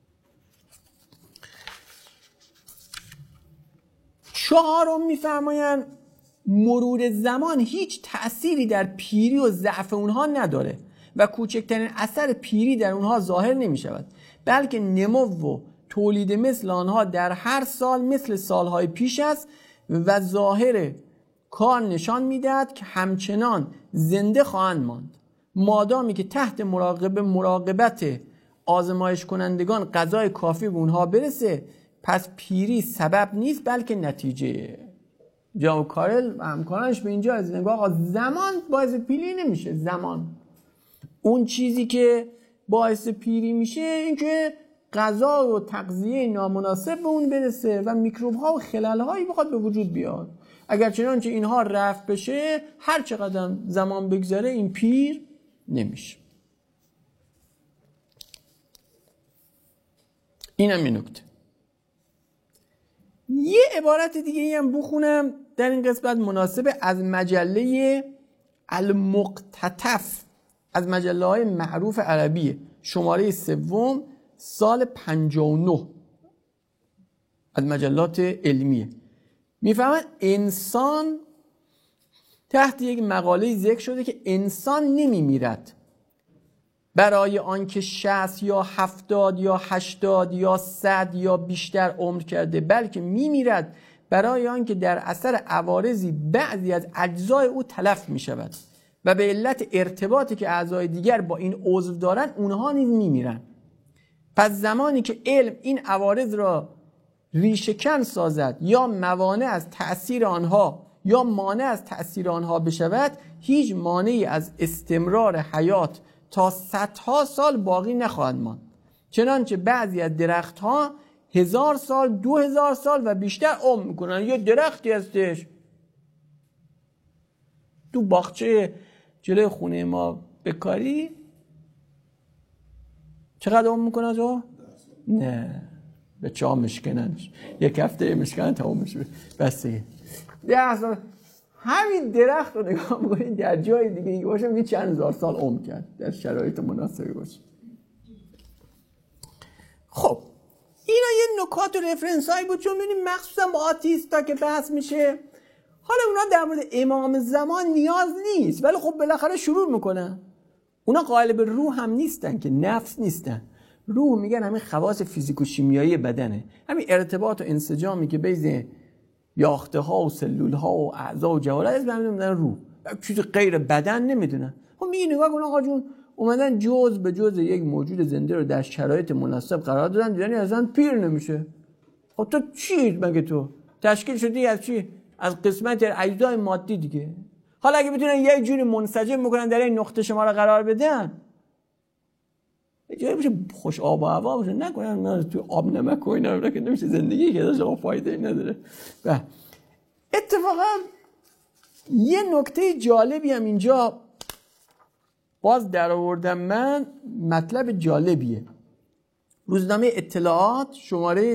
چهارم میفرمایند مرور زمان هیچ تأثیری در پیری و ضعف اونها نداره و کوچکترین اثر پیری در اونها ظاهر نمیشود، بلکه نمو و تولید مثل آنها در هر سال مثل سالهای پیش است و ظاهر کار نشان میدهد که همچنان زنده خواهند ماند مادامی که تحت مراقبت آزمایش کنندگان غذای کافی به اونها برسه. پس پیری سبب نیست بلکه نتیجه. جان کارل و همکارانش به اینجا از نگاه زمان باعث پیری نمیشه. زمان اون چیزی که باعث پیری میشه این که غذا و تغذیه نامناسب به اون برسه و میکروب ها و خلل هایی بخواد به وجود بیاد. اگر چنانچه اینها رفع بشه هر چقدر زمان بگذره این پیر نمیشه. اینم یه نکته. یه عبارت دیگه هم بخونم در این قسمت مناسبه از مجله المقتطف، از مجله های معروف عربیه، شماره 3 سال 59 از مجلات علمیه. میفهمن انسان تحت یک مقاله ذکر شده که انسان نمیمیرد برای آنکه 60 یا 70 یا 80 یا 100 یا بیشتر عمر کرده، بلکه میمیرد برای آنکه در اثر عوارضی بعضی از اجزای او تلف میشود و به علت ارتباطی که اعضای دیگر با این عضو دارند اونها نیز میمیرن. پس زمانی که علم این عوارض را ریشه‌کن سازد یا موانع از تأثیر آنها بشود، هیچ مانعی از استمرار حیات تا صدها سال باقی نخواهد ماند. چنانچه بعضی از درختها 1000 سال، 2000 سال و بیشتر عمر میکنن. یه درختی هستش تو باغچه جلوی خونه ما بکاری چقدر عمر میکنه تو؟ نه به چا مشکننش، یک هفته مشکنن تمام میشه بسه. همین درخت رو نگاه میکنید در جای دیگه باشه میگه چند هزار سال عمر کرد در شرایط مناسبی باشه. خب اینا یه نکات و رفرنس هایی بود چون میبینیم مخصوصا با آتیستا که بحث میشه. حالا اونا در مورد امام زمان نیاز نیست ولی خب بالاخره شروع میکنن. اونا قائل به روح هم نیستن که نفس نیستن. روح میگن همین خواص فیزیک و شیمیایی بدنه، همین ارتباط و انسجامی که بین یاخته ها و سلول ها و اعضا و جوارح از نمیدونن روح، چیز غیر بدن نمیدونن. خب میگه نگاه کن آقا جون اومدن جزء به جزء یک موجود زنده رو در شرایط مناسب قرار دادن، یعنی اصلا پیر نمیشه. خب تو چی مگه تو تشکیل شدی از چی؟ از قسمت اجزای مادی دیگه. حالا اگه بتونن یک جوری منسجم میکنن در این نقطه شما رو قرار بدن، جایی میشه خوش آب و هوا باشه، نکنن من تو آب نمک و اینا رو که نمیشه زندگی که داشت فایده نداره. و اتفاقا یه نکته جالبی هم اینجا باز در آوردم من، مطلب جالبیه. روزنامه اطلاعات شماره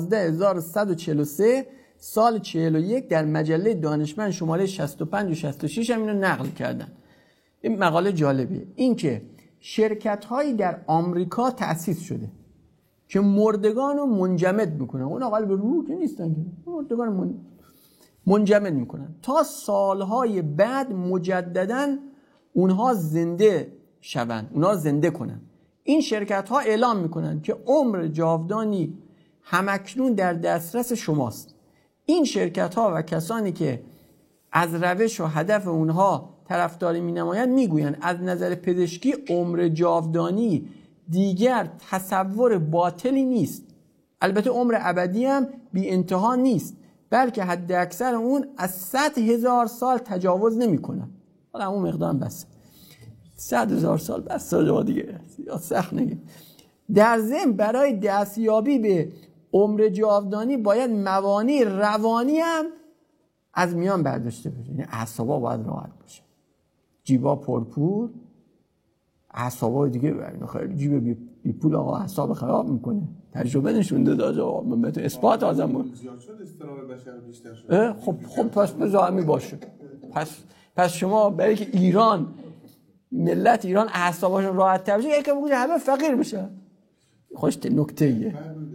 12143 سال 41 در مجله دانشمند شماره 65 و 66 هم اینو نقل کردن. این مقاله جالبیه. این که شرکت‌هایی در آمریکا تأسیس شده که مردگان رو منجمد میکنن. اون قلب روح که نیستن که مردگان منجمد میکنن تا سالهای بعد مجدداً اونها زنده شوند، اونها زنده کنن. این شرکت‌ها اعلام میکنن که عمر جاودانی همکنون در دسترس شماست. این شرکت‌ها و کسانی که از روش و هدف اونها طرفداری می‌نمایند میگویند از نظر پزشکی عمر جاودانی دیگر تصور باطلی نیست. البته عمر ابدی هم بی انتها نیست، بلکه حد اکثر اون از 100,000 سال تجاوز نمی‌کنه. حالا اون مقدار بس 100,000 سال بس دیگه یا سخت نگیم. در ضمن برای دستیابی به عمر جاودانی باید موانع روانی هم از میان برداشته بشه. یعنی اعصابا باید راحت باشه، جیبا پرپور، اعصابا دیگه خیلی جیب بی پول آقا اعصاب خراب میکنه. تجربه نشون داده آقا، من بهتون اثبات ازم زیاد شد، استراب بشر بیشتر شد. خب پس بزامی باشه. پس شما برای که ایران ملت ایران اعصاباشون راحت تر بشه، یکی بگه همه فقیر بشه. خوش نکته‌ایه.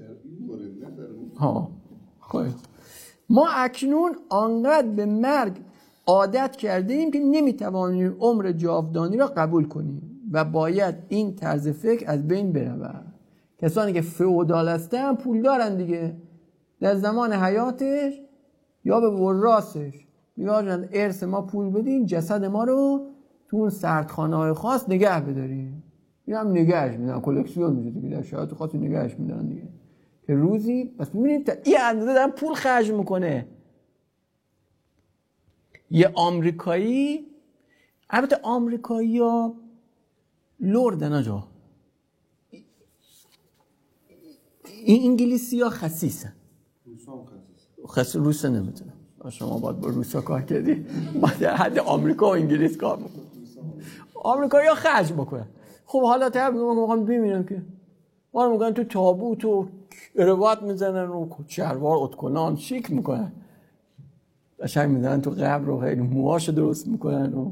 ها خب ما اکنون آنقدر به مرگ عادت کرده ایم که نمیتوانیم عمر جاودانی را قبول کنیم و باید این طرز فکر از بین برود. کسانی که فئودال هستن پول دارن دیگه، در زمان حیاتش یا به وراسش میگن ارث ما پول بدین، جسد ما رو تو اون سردخانه‌های خاص نگه بداریم. اینا هم نگهش میدن، کلکسیون میشه دیگه، در شرایط خاصی نگهش میدن دیگه، که روزی بس ببینید این اندازه دارن پول خرج میکنه. یه آمریکایی، البته آمریکایی‌ها لردن آجا، این انگلیسی‌ها خسیسن. روسا نمیتونم، شما باید با روسا کار کردی، ما در حد آمریکا و انگلیس کار میکنم. آمریکایی‌ها خرج میکنن. خب حالا طرف میگم ببینم که ما میگن تو تابوت و کراوات میزنن و شلوار اتکلان شیک میکنن، قشنگ میزنن تو قبر رو، خیلی موهاشو درست میکنن و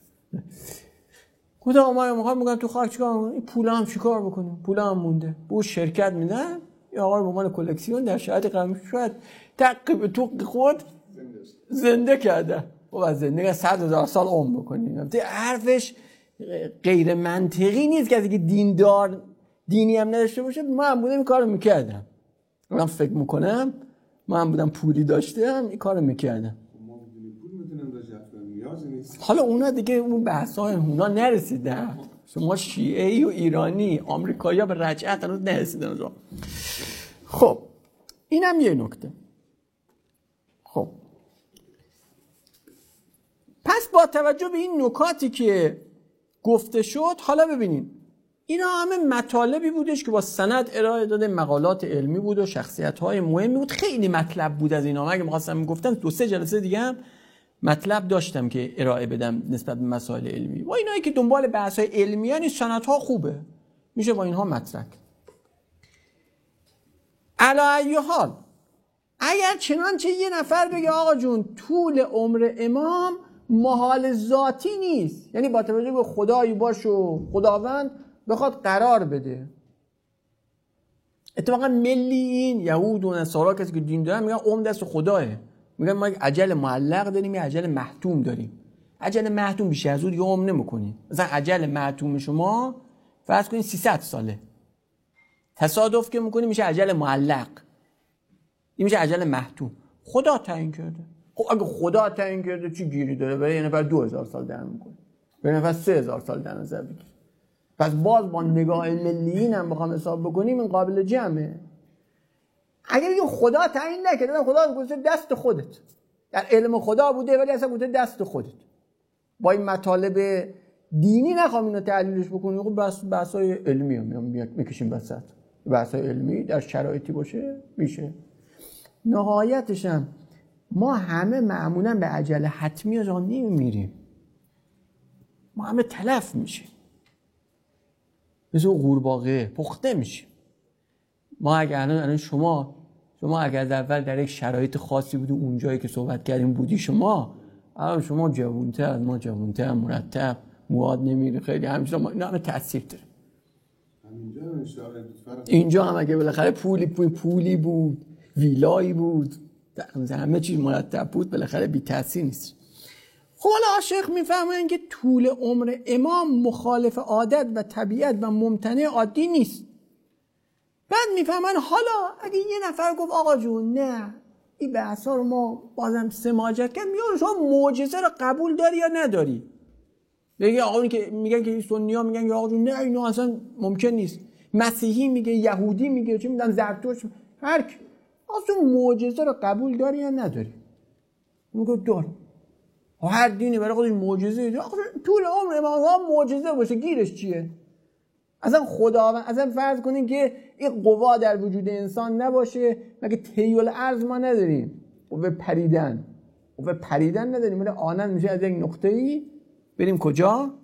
خدا ما میگن تو خاک چیکار میکنن؟ این پولا هم چیکار بکنیم؟ پولا هم مونده، بو شرکت میدن یا آقا به عنوان کلکسیون در شرایط قدیم شاید تقیب تو خود زنده کرده و از زندگی 100,000 سال عمر بکنیم. حرفش غیر منطقی نیست. کسی که دینی هم نداشته باشه، ما هم بودم این کارو میکردم. من فکر میکنم ما هم بودم پولی داشتم این کارو میکردم. حالا اونا دیگه اون بحثای اونا نرسیدن. شما شیعه‌ای و ایرانی، آمریکایی‌ها به رجعت هنوز نرسیدن. خب اینم یه نکته. خب پس با توجه به این نکاتی که گفته شد، حالا ببینید اینا همه مطالبی بودش که با سند ارائه داده، مقالات علمی بود و شخصیت‌های مهمی بود. خیلی مطلب بود از اینا. اگه می‌خواستم میگفتم 2-3 جلسه دیگه هم مطلب داشتم که ارائه بدم نسبت به مسائل علمی. و اینایی که دنبال بحث‌های علمی ان، سندها خوبه، میشه با اینها مطرح. علی ای حال اگر چنانچه یه نفر بگه آقا جون طول عمر امام محال ذاتی نیست، یعنی با توجه به خدایی باش و خداوند بخواد قرار بده. اتفاقا ملیین یهود و نصارا کسی که دین دارن میگن عمر دست خداه، میگن ما یک اجل معلق داریم، یک اجل محتوم داریم. اجل محتوم بیشتر از اون دیگه عمر نمی‌کنی. مثلا اجل محتوم شما فرض کنید 300 ساله، تصادف که می‌کنی میشه اجل معلق، این میشه اجل محتوم. خدا تعیین کرده. خب اگه خدا تعیین کرده چی گیری داره؟ برای یه نفر 2000 سال در می‌کنه، برای نفر 3000 سال در نظر بگیر. پس باز با نگاه ملیین هم بخوام حساب بکنیم این قابل جمعه. اگر بگیم خدا تعیین نکرده، خدا گذاشته دست خودت، در علم خدا بوده ولی اصلا بوده دست خودت، با این مطالب دینی نخوام اینو تحلیلش بکنیم. خب بس بحثای علمی هم میکشیم وسط، بحثای علمی در شرایطی باشه میشه. نهایتش هم ما همه معمولا به عجله حتمی از آن نمیمیریم، ما همه تلف میشیم، مثل قورباغه پخته میشیم. ما اگر الان شما اگر از اول در یک شرایط خاصی بودی، اون جایی که صحبت کردیم بودی، شما جوانتر، ما جوانتر، مرتب، مواد نمیره خیلی، همچنان اینا همه تاثیر داره. اینجا هم اگه بالاخره پولی بود، ویلایی بود، همه چیز مرتب بود، بالاخره بی تاثیر نیست. خب حالا شیخ میفهمن که طول عمر امام مخالف عادت و طبیعت و ممتنع عادی نیست. بعد میفهمن حالا اگه یه نفر گفت آقا جون نه این بحثا رو ما بازم سماجت کرد، میگن شما معجزه رو قبول داری یا نداری؟ بگه آقا که میگن که سنی‌ها میگن که آقا جون نه اینو اصلا ممکن نیست، مسیحی میگه، یهودی میگه، چه میدونم زرتشت، هر کی اصلا معجزه رو قبول داری یا نداری؟ میگه دارم. هر دینی برای خودش معجزه داره. طول عمر امام معجزه باشه گیرش چیه؟ اصلا خداوند، اصلا فرض کنین که این قوا در وجود انسان نباشه، مگه طی الارض ما نداریم؟ قوه پریدن نداریم، ولی آنن میشه از یک نقطه‌ای بریم کجا؟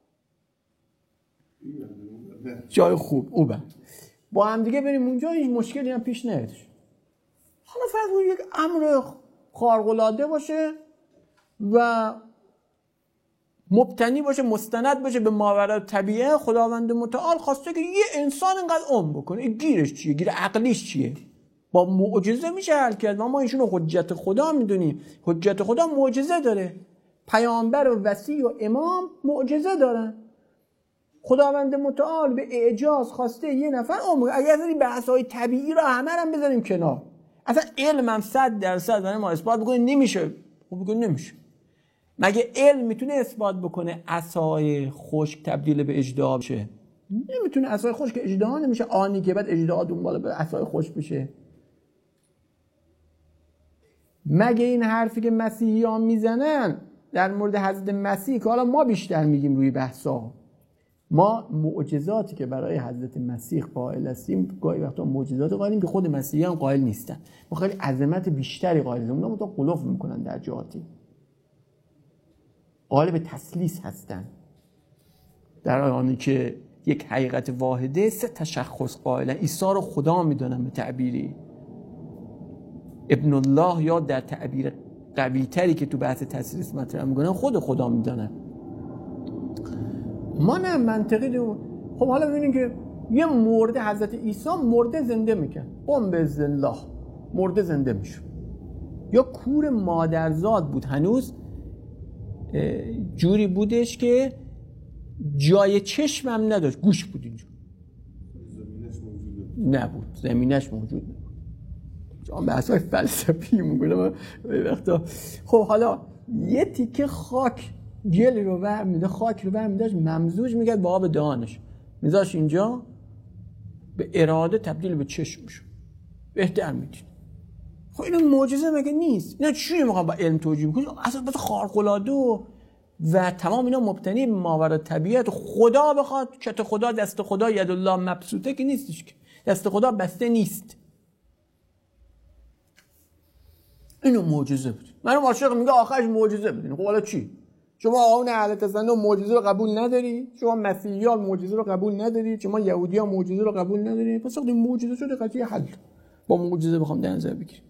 جای خوب او با هم دیگه بریم اونجا، هیچ مشکلی هم پیش نیاد. حالا فرض کنین یک امر خارق‌العاده باشه و مبتنی باشه، مستند باشه به ماوراء طبیعه، خداوند متعال خواسته که یه انسان اینقدر عمر بکنه، گیرش چیه؟ گیر عقلیش چیه؟ با معجزه میشه حل کرد. ما ایشونو حجت خدا میدونیم. حجت خدا معجزه داره، پیامبر و وصی و امام معجزه دارن. خداوند متعال به اعجاز خواسته یه نفر عمر. اگر این بحث‌های طبیعی رو همه هم بذاریم کنار، اصلا علمم 100% برای ما اثبات بکنه نمیشه. خب بگو نمیشه. مگه علم میتونه اثبات بکنه عصای خشک تبدیل به اژدها بشه؟ نمیتونه. عصای خشک اژدها نمیشه، آنی که بعد اژدها دنبال به عصای خشک بشه. مگه این حرفی که مسیحیان میزنن در مورد حضرت مسیح، که حالا ما بیشتر میگیم روی بحثا، ما معجزاتی که برای حضرت مسیح قائل هستیم، گاهی وقتا معجزات قائلیم که خود مسیحیان قائل نیستن. ما خیلی عظمت بیشتری قائل هستیم، اونا قلوف میکنن در جهاتی، قائل به تثلیث هستن، در حالی که یک حقیقت واحده 3 تشخص قائلن. عیسی رو خدا میدونن به تعبیری ابن الله، یا در تعبیر قوی تری که تو بحث تثلیث مطرح میکنن خود خدا میدونن. ما نه منطقی دو. خب حالا ببینید که یه مرده حضرت عیسی مرده زنده میکن، قم به الله، مرده زنده میشه. یا کور مادرزاد بود، هنوز جوری بودش که جای چشم هم نداشت، گوش بود اینجا نبود، زمینش موجود نبود. جان بحثای فلسفی میگم وقتا. خب حالا یه تیکه خاک گل رو برمی‌داشت، خاک رو برمی‌داشت، ممزوج می‌کرد با آب دهانش، میذاش اینجا، به اراده تبدیل به چشم میشه. بهتر میدید. خب این معجزه مگه نیست؟ اینا چی میخوام با علم توجیه میکنی؟ اصلا بس خارق‌العاده و تمام اینا مبتنی به ماوراء طبیعت. خدا بخواد، کت خدا، دست خدا، ید الله مبسوطه که نیستش، که دست خدا بسته نیست. اینو معجزه بود. منو عاشق میگه آخرش معجزه بدین. خب حالا چی؟ شما آقایون اهل تسنن معجزه رو قبول نداری؟ شما مسیحیان معجزه رو قبول نداری؟ شما یهودیان معجزه رو قبول نداری؟ پس وقتی معجزه شده قضیه حل. با معجزه بخوام در نظر بگیریم.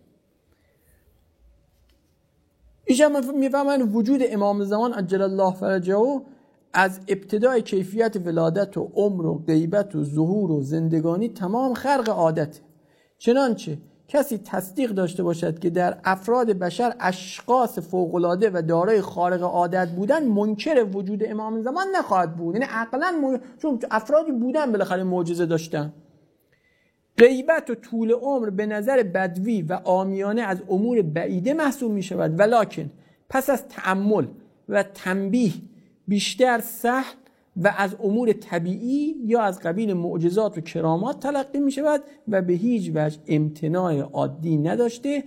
ایشا میفهمن وجود امام زمان عجل الله فرجه از ابتدای کیفیت ولادت و عمر و غیبت و ظهور و زندگانی تمام خرق عادت. چنانچه کسی تصدیق داشته باشد که در افراد بشر اشخاص فوق‌العاده و دارای خارق عادت بودن، منکر وجود امام زمان نخواهد بود. یعنی عقلاً چون افرادی بودن بالاخره معجزه داشتن. غیبت و طول عمر به نظر بدوی و عامیانه از امور بعیده محسوب می شود، ولکن پس از تأمل و تنبیه بیشتر سهل و از امور طبیعی یا از قبیل معجزات و کرامات تلقی می شود و به هیچ وجه امتناع عادی نداشته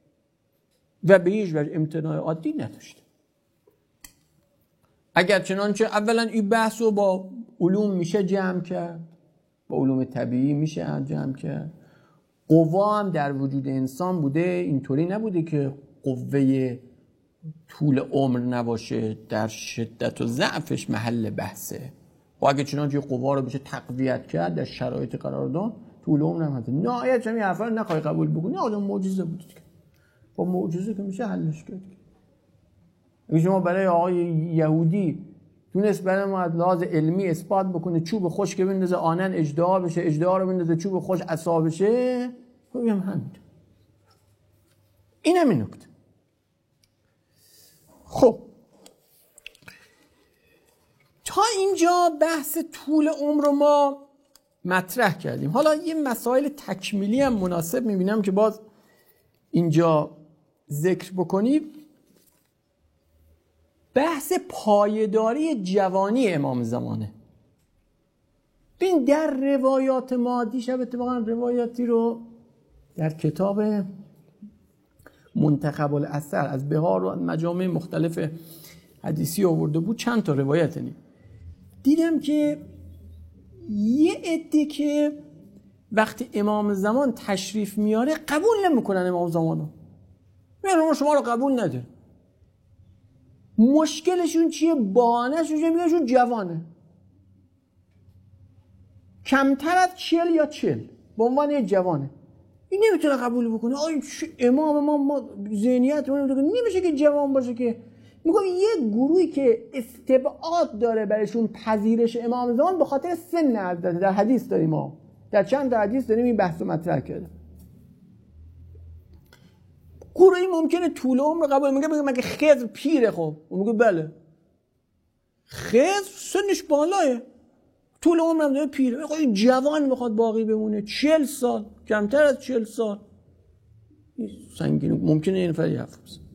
اگر چنانچه اولا این بحث رو با علوم میشه جمع کرد، با علوم طبیعی میشه جمع کرد. قوا هم در وجود انسان بوده، اینطوری نبوده که قوه طول عمر نباشه، در شدت و ضعفش محل بحثه. و اگه چنانچه قوا رو بشه تقویت کرد، در شرایط قرار داد، طول عمر هم هست. نهایت همین حرفا رو نخوای قبول بکنی، آدم معجزه بود که با معجزه که میشه حلش کرد. اگه شما برای آقای یهودی تونست برای ما از لحاظ علمی اثبات بکنه چوب خشک بندازه آنن اژدها بشه، اژدها رو بندازه چوب خشک عصا بشه، بگم همین. این همین نکته. خب تا اینجا بحث طول عمر رو ما مطرح کردیم. حالا یه مسائل تکمیلی هم مناسب میبینم که باز اینجا ذکر بکنیم. بحث پایداری جوانی امام زمانه. ببین در روایات ما دیشب اتفاقا روایاتی رو در کتاب منتخب الاثر از بهار و مجامع مختلف حدیثی آورده بود، چند تا روایت دیدم که یه عده که وقتی امام زمان تشریف میاره قبول نمیکنن امام زمانو، میگن شما رو قبول نداره. مشکلشون چیه؟ بهانه‌شون چیه؟ میگن جوانه، کمتر از 40 یا 40 به عنوان یه جوانه. این نمیتونه قبول بکنه. امام ما ذهنیت نمیشه که جوان باشه. که میگم یه گروهی که استبعاد داره برایشون پذیرش امام زمان به خاطر سن حضرت. در حدیث داریم، ما در چند تا حدیث داریم این بحث رو مطرح کرده. گروهی ممکنه طول عمر قبول میگه مگه خضر پیره؟ خب اون میگه بله خضر سنش بالاه، طول عمر هم داره پیره. این جوان میخواد باقی بمونه، 40 سال، کمتر از 40 سال سنگین. ممکنه این نفر حرف بزنه.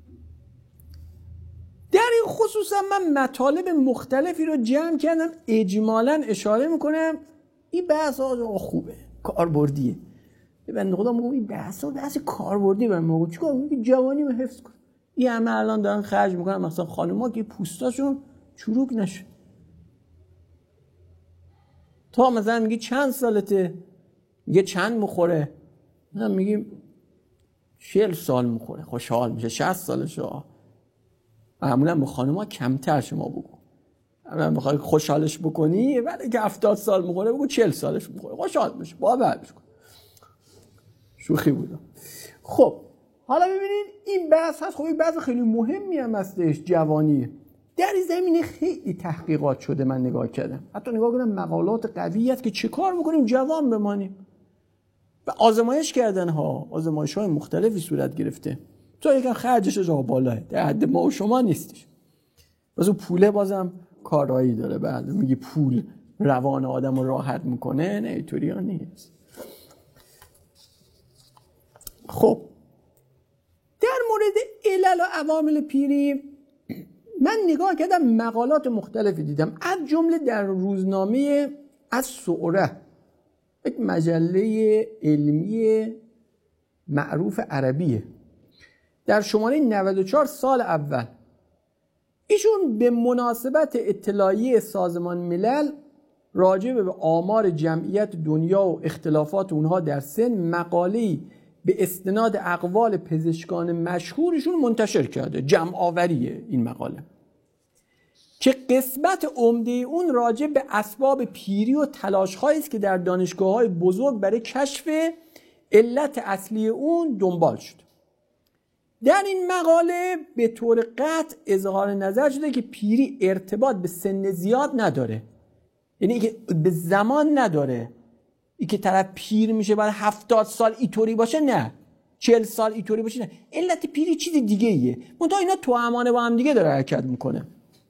در این خصوصا من مطالب مختلفی رو جمع کردم، اجمالاً اشاره میکنم. این بحث ها خوبه، کاربردیه. بنده خدا میگم این بحث کاربردی برام موقع چیکار میگه جوانی رو حفظ کن. این همه الان دارن خرج میکنن مثلا خانم‌ها که پوستاشون چروک نشه. تا مثلا میگی چند سالته، میگه چند میخوره، من میگیم 40 سال میخوره، خوشحال میشه. 60 سالشه. معمولا به خانم‌ها کمتر شما بگو. اما میخوای خوشحالش بکنی ولی که 70 سال میخوره بگو 40 سالش میخوره، خوشحال میشه، باورش کن. شوخی بودم. خب حالا ببینید این بحث هست. خب این بحث خیلی مهمی هم هستش، جوانی. در این زمینه خیلی تحقیقات شده، من نگاه کردم، حتی نگاه کردم مقالات قوی است که چه کار بکنیم جوان بمانیم. و آزمایش کردن ها، آزمایش های مختلفی صورت گرفته. تو یکم خرجش جا بالاه، در حد ما و شما نیستش. باز اون پوله بازم کارایی داره. بعد میگی پول روان آدم رو راحت میکنه، نه اینطوری ها نیست. خب در مورد علل و عوامل پیری من نگاه کردم، مقالات مختلفی دیدم، از جمله در روزنامه السعره، یک مجله علمی معروف عربیه، در شماره 94 سال اول ایشون به مناسبت اطلاعیه سازمان ملل راجع به آمار جمعیت دنیا و اختلافات اونها در سن مقاله‌ای به استناد اقوال پزشکان مشهورشون منتشر کرده. جمع آوریه این مقاله که قسمت عمده اون راجع به اسباب پیری و تلاش‌هایی است که در دانشگاه‌های بزرگ برای کشف علت اصلی اون دنبال شد. در این مقاله به طور قطع اظهار نظر شده که پیری ارتباط به سن زیاد نداره، یعنی که به زمان نداره. این که طرف پیر میشه بعد 70 سال اینطوری باشه، نه 40 سال اینطوری باشه، نه. علت پیری چیز دیگه ایه، منتها اینا توأمانه با هم دیگه داره حرکت میکنه.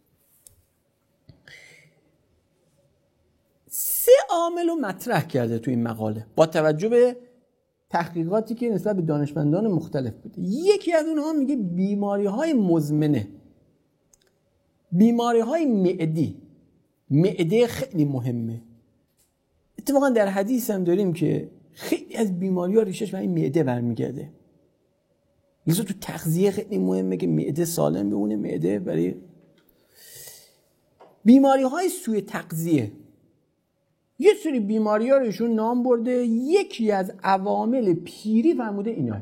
3 عامل رو مطرح کرده تو این مقاله با توجه به تحقیقاتی که نسبت به دانشمندان مختلف بوده. یکی از اونها میگه بیماری‌های مزمنه، بیماری‌های معدی، معده خیلی مهمه. اتفاقا در حدیث هم داریم که خیلی از بیماری‌ها ریشش به این معده برمیگرده. لذا تو تغذیه خیلی مهمه که معده سالم بمونه. معده برای بیماری‌های سوء تغذیه، یه سری بیماری‌ها رو ایشون نام برده، یکی از عوامل پیری فرموده اینا.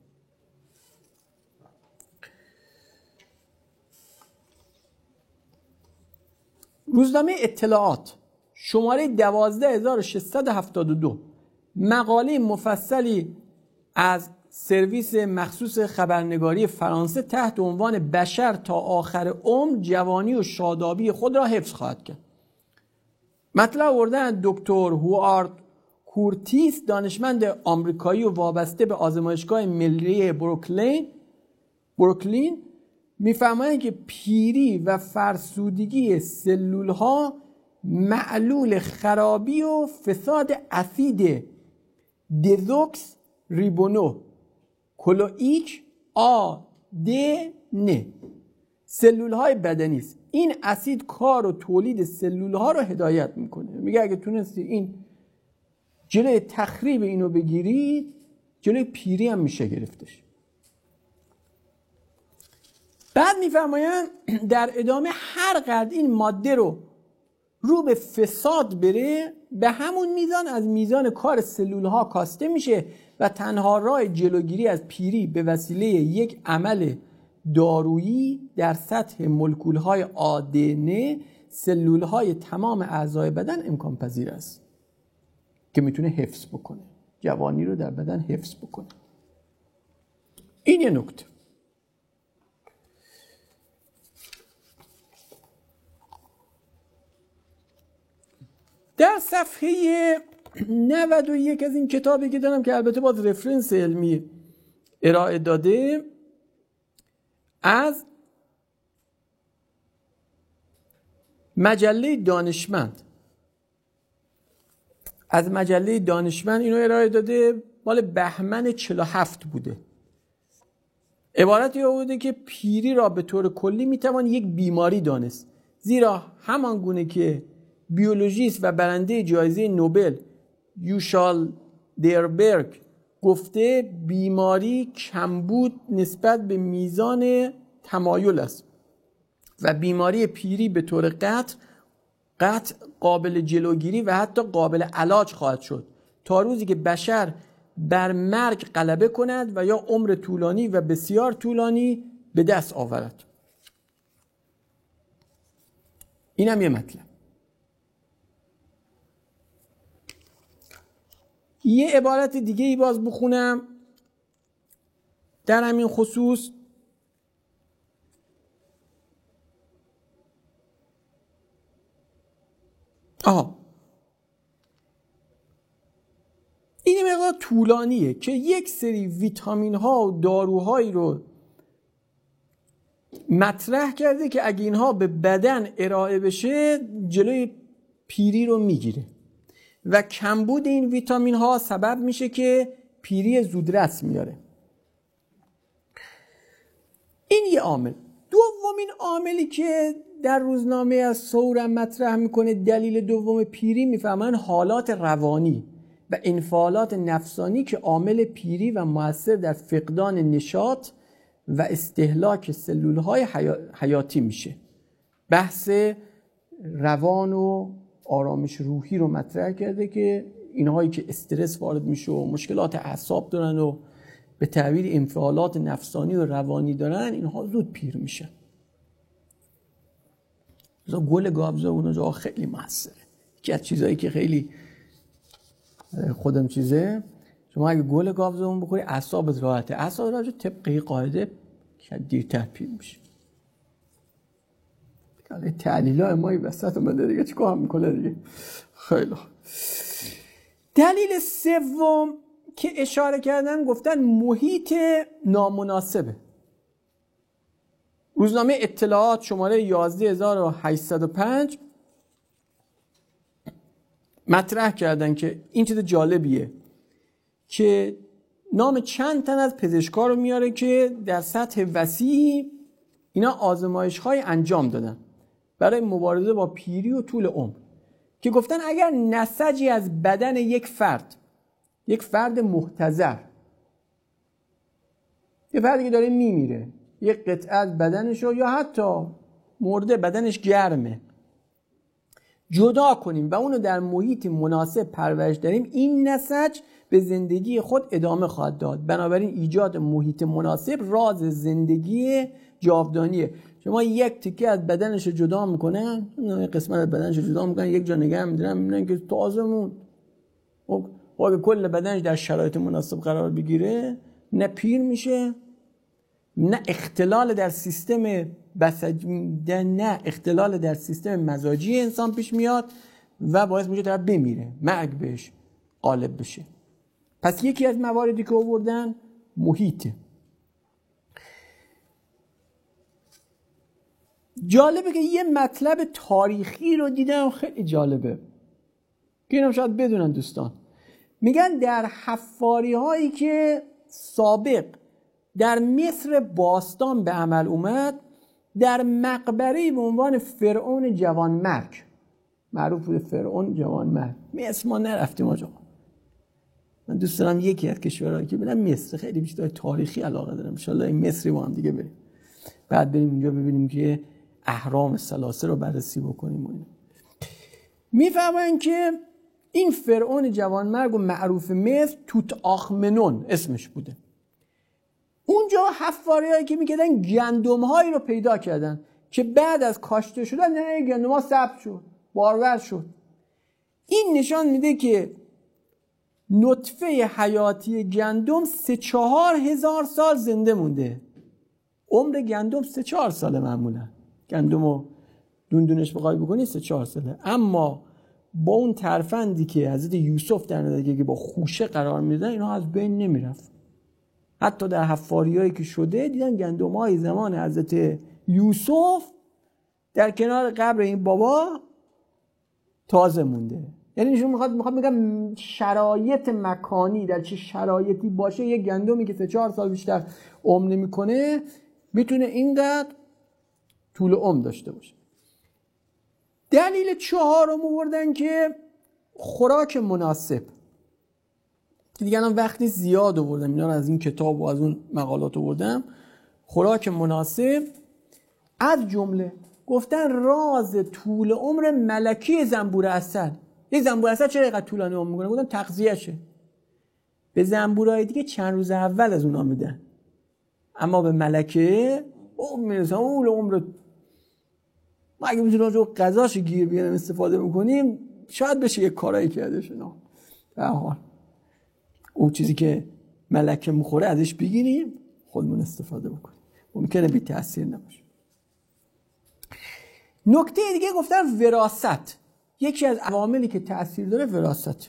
روزنامه اطلاعات شماره 12672 مقاله مفصلی از سرویس مخصوص خبرنگاری فرانسه تحت عنوان بشر تا آخر عمر جوانی و شادابی خود را حفظ خواهد کرد. مطلب آوردن دکتر هوارد کورتیس، دانشمند آمریکایی و وابسته به آزمایشگاه ملی بروکلین، میفهمند که پیری و فرسودگی سلول‌ها معلول خرابی و فساد اسید دزوکس ریبونو کلوئیک آدن سلول‌های بدنی است. این اسید کار و تولید سلول‌ها رو هدایت میکنه. میگه اگه تونستی این جلوی تخریب اینو بگیرید، جلوی پیری هم میشه گرفتش. بعد میفرمایند در ادامه هر قدر این ماده رو به فساد بره، به همون میزان از میزان کار سلول‌ها کاسته میشه و تنها راه جلوگیری از پیری به وسیله یک عمل دارویی در سطح مولکول‌های آدن سلول‌های تمام اعضای بدن امکان پذیر است که میتونه حفظ بکنه، جوانی رو در بدن حفظ بکنه. این یه نکته. در صفحه 91 از این کتابی که دارم که البته باز رفرنس علمی ارائه داده، از مجله دانشمند اینو ارائه داده، مال بهمن 47 بوده. عبارتی آورده که پیری را به طور کلی میتوان یک بیماری دانست، زیرا همان گونه که بیولوژیست و برنده جایزه نوبل یوشال دربرگ گفته بیماری کمبود نسبت به میزان تمایل است و بیماری پیری به طور قطع قابل جلوگیری و حتی قابل علاج خواهد شد تا روزی که بشر بر مرگ غلبه کند و یا عمر طولانی و بسیار طولانی به دست آورد. اینم یه مطلب. یه عبارت دیگه ای باز بخونم در همین خصوص. این مقدار طولانیه که یک سری ویتامین ها و داروهایی رو مطرح کرده که اگه اینها به بدن ارائه بشه جلوی پیری رو میگیره و کمبود این ویتامین ها سبب میشه که پیری زودرس میاره. این یه عامل. دومین عاملی که در روزنامه از ثور مطرح میکنه، دلیل دوم پیری، میفهمن حالات روانی و انفعالات نفسانی که عامل پیری و مؤثر در فقدان نشاط و استهلاک سلولهای حیاتی میشه. بحث روان و آرامش روحی رو مطرح کرده که اینهایی که استرس وارد میشه و مشکلات اعصاب دارن و به تعبیر انفعالات نفسانی و روانی دارن، اینها زود پیر میشن. گل گاوزه اونجا خیلی موثره. یکی از چیزایی که خیلی خودم چیزه، شما اگه گل گاوزه اون بخوری اعصابت راحته. اعصاب راحته طبق قاعده که دیرتر پیر میشه. حالا تعلیلای ما وسط اومده دیگه، چیکار میکنه دیگه. خیلی دلیل سوم که اشاره کردن، گفتن محیط نامناسبه. روزنامه اطلاعات شماره 11805 مطرح کردن که این چیز جالبیه که نام چند تن از پزشکا رو میاره که در سطح وسیع اینا آزمایش‌های انجام دادن برای مبارزه با پیری و طول عمر، که گفتن اگر نسجی از بدن یک فرد محتضر، یه فردی که داره میمیره، یک قطعه از بدنشو یا حتی مرده بدنش گرمه جدا کنیم و اونو در محیط مناسب پرورش داریم، این نسج به زندگی خود ادامه خواهد داد. بنابراین ایجاد محیط مناسب راز زندگی جاودانیه. شما یک تیکه از بدنش جدا میکنن، قسمت از بدنش جدا میکنن، یک جا نگه میدارن، میبینن که تازه موند. اگه کل بدنش در شرایط مناسب قرار بگیره، نه پیر میشه، نه اختلال در سیستم نه اختلال در سیستم مزاجی انسان پیش میاد و باعث میشه طرف بمیره، مرگ بهش غالب بشه. پس یکی از مواردی که آوردن محیطه. جالبه که یه مطلب تاریخی رو دیدم خیلی جالبه که اینم شاید بدونن دوستان. میگن در حفاری هایی که سابق در مصر باستان به عمل اومد، در مقبره به عنوان فرعون جوانمرگ، معروف به فرعون جوانمرگ، مصر ما نرفتیم آجا. من دوست دارم یکی از کشورهایی که برم مصر، خیلی بیشتر تاریخی علاقه دارم، ان شاءالله این مصری با هم دیگه بریم، بعد بریم اونجا ببینیم که اهرام ثلاثه رو بررسی بکنیم. میفهمن که این فرعون جوانمرگ و معروف مصر توت‌آنخ‌آمنون اسمش بوده. اونجا حفاری‌هایی که میکردن گندم‌هایی رو پیدا کردن که بعد از کاشته شدن نه گندم‌ها ثبت شد، بارور شد. این نشان میده که نطفه حیاتی گندم 3-4 هزار سال زنده مونده. عمر گندم 3-4 ساله معمولا. گندمو دونش بخوای بکنی 3-4 ساله. اما با اون ترفندی که حضرت یوسف در نظر که با خوشه قرار میدادن، اینا از بین نمیرفت. حتی در حفاریایی که شده دیدن گندم‌های زمان حضرت یوسف در کنار قبر این بابا تازه مونده. یعنی ایشون میخواد بگم شرایط مکانی در چه شرایطی باشه، یک گندمی که 3-4 سال بیشتر عمر نمیکنه میتونه اینقدر طول عمر داشته باشه. دلیل چهارم آوردن که خوراک مناسب. دیگه الان وقتی زیاد آوردم اینا رو از این کتاب و از اون مقالات آوردم. خوراک مناسب از جمله گفتن راز طول عمر ملکی زنبور عسل. یه زنبور عسل چرا اینقدر طولانی عمر میکنه؟ گفتن تغذیه‌شه. به زنبورای دیگه چند روز اول از اونا میدن، اما به ملکه میرسه اون عمر. ما اگه میتونیم راجع به غذاش گیر بیاریم استفاده میکنیم، شاید بشه یه کارایی کرده شنا. به هر حال اون چیزی که ملکه میخوره ازش بگیریم، خودمون استفاده بکنیم، ممکنه بی تأثیر نباشه. نکته دیگه گفتن وراثت. یکی از عواملی که تأثیر داره وراثت.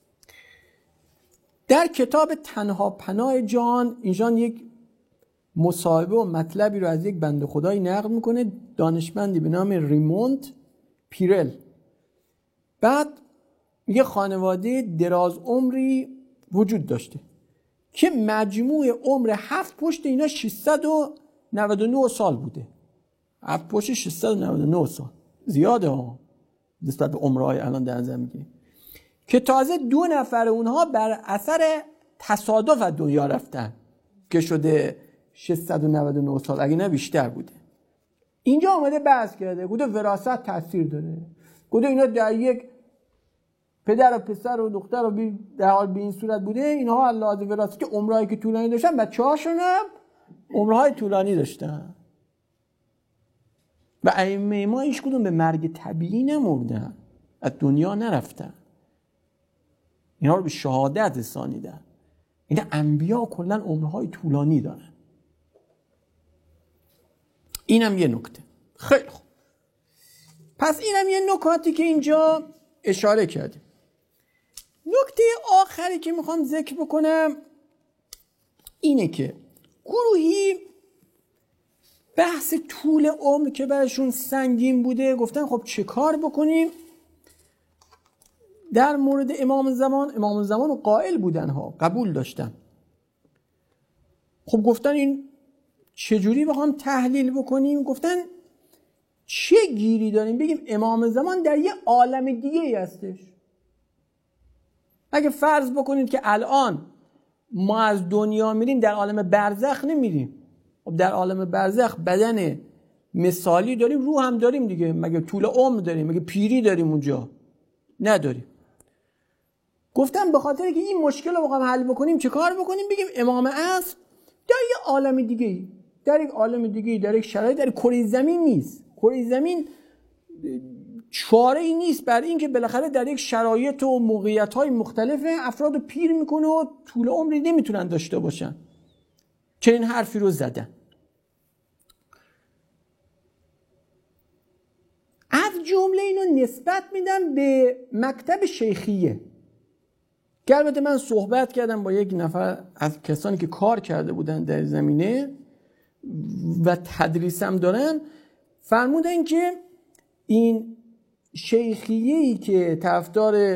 در کتاب تنها پناه جان اینجان یک مصاحبه و مطلبی رو از یک بنده خدایی نقل میکنه، دانشمندی به نام ریموند پیرل. بعد میگه خانواده دراز عمری وجود داشته که مجموع عمر 7 پشت اینا 699 سال بوده. 7 پشت 699 سال زیاده ها نسبت به عمرهای الان در نظر میگیریم، که تازه 2 نفر اونها بر اثر تصادف از دنیا رفتن که شده 699 سال، اگه نه بیشتر بوده. اینجا اومده بحث کرده، گفته وراثت تاثیر داره. گفته اینا در یک پدر و پسر و دختر و در حال به این صورت بوده، اینها علاوه وراثت که عمرهایی که طولانی داشتن، بچه‌هاشون هم عمرهای طولانی داشتن. و ائمه ما هیچ کدوم به مرگ طبیعی نمردن، از دنیا نرفتن، اینا رو به شهادت رسانیدن. اینا انبیا کلا عمرهای طولانی دارن. اینم یه نکته. خیلی خوب، پس اینم یه نکاتی که اینجا اشاره کردیم. نکته آخری که میخوام ذکر بکنم اینه که گروهی بحث طول عمر که براشون سنگین بوده گفتن خب چه کار بکنیم در مورد امام زمان رو قائل بودن ها، قبول داشتن. خب گفتن این چجوری بخوام تحلیل بکنیم؟ گفتن چه گیری داریم بگیم امام زمان در یه عالم دیگه ای هستش؟ اگه فرض بکنید که الان ما از دنیا میریم در عالم برزخ نمیریم، خب در عالم برزخ بدن مثالی داریم، روح هم داریم دیگه، مگه طول عمر داریم؟ مگه پیری داریم اونجا؟ نداریم. گفتم به خاطر که این مشکل رو بخوام حل بکنیم چه کار بکنیم؟ بگیم امام عصر در یه عالم دیگه ای، در یک عالم دیگه ای، در یک شرایط، در کره زمین نیست. کره زمین چاره ای نیست برای اینکه بالاخره در یک شرایط و موقعیت‌های مختلف افراد رو پیر میکنه و طول عمری نمیتونن داشته باشن. چنین حرفی رو زدن. از جمله اینو نسبت میدم به مکتب شیخیه که البته من صحبت کردم با یک نفر از کسانی که کار کرده بودن در زمینه و تدریسم دارن، فرمودن که این شیخیه‌ای که طرفدار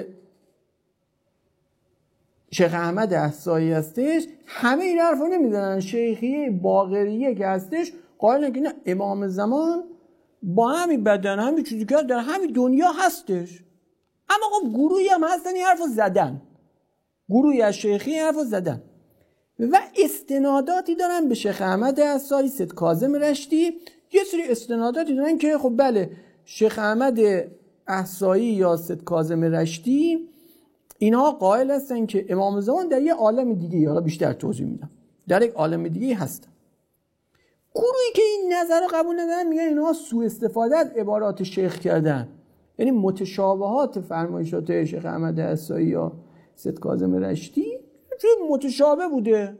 شیخ احمد احصایی هستش همه این حرف رو نمیزنن. شیخیه باقریه که هستش قائلن که نه، امام زمان با همین بدن، همین چیزی که در همین دنیا هستش. اما خب گروهی هم هستن این حرف رو زدن، گروهی از شیخی حرف رو زدن و استناداتی دارن به شیخ احمد احصایی، سید کاظم رشتی. یه سری استناداتی دارن که خب بله شیخ احمد احصایی یا سید کاظم رشتی اینها قائل هستن که امام زمان در یه عالم دیگه، حالا بیشتر توضیح میدم، در یک عالم دیگه هستن. گروهی که این نظر رو قبول ندارن میگن اینها سوء استفاده از عبارات شیخ کردن، یعنی متشابهات فرمایشات شیخ احمد احصایی یا سید کاظم رشتی چون متشابه بوده،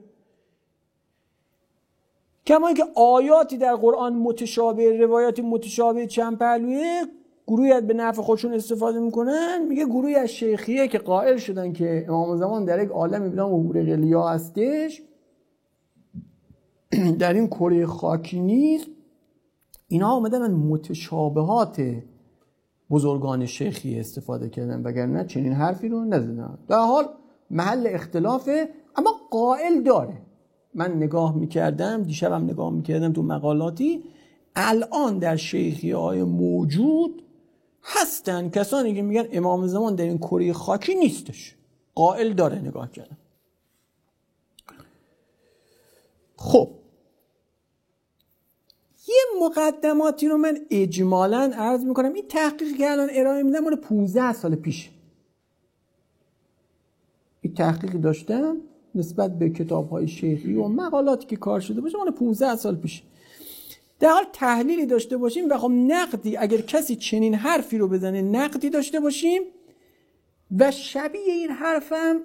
کما اینکه آیاتی در قرآن متشابه، روایاتی متشابه چند پهلویه، گروهی به نفع خودشون استفاده میکنن. میگه گروهی از شیخیه که قائل شدن که امام زمان در یک عالم بلام حور قلیا هستش، در این کره خاکی نیست، اینا آمدن از متشابهات بزرگان شیخی استفاده کردن، وگرنه چنین حرفی رو نزدن. در حال محل اختلافه، اما قائل داره. من نگاه میکردم، دیشبم نگاه میکردم تو مقالاتی، الان در شیخی های موجود هستن کسانی که میگن امام زمان در این کره خاکی نیستش، قائل داره. نگاه کردم. خب یه مقدماتی رو من اجمالاً عرض میکنم. این تحقیقی که الان ارائه میدم مال 15 سال پیش. این تحقیقی داشتم نسبت به کتاب‌های شیخی و مقالاتی که کار شده باشه مال 15 سال پیش. در حال تحلیلی داشته باشیم و خب نقدی، اگر کسی چنین حرفی رو بزنه نقدی داشته باشیم. و شبیه این حرفم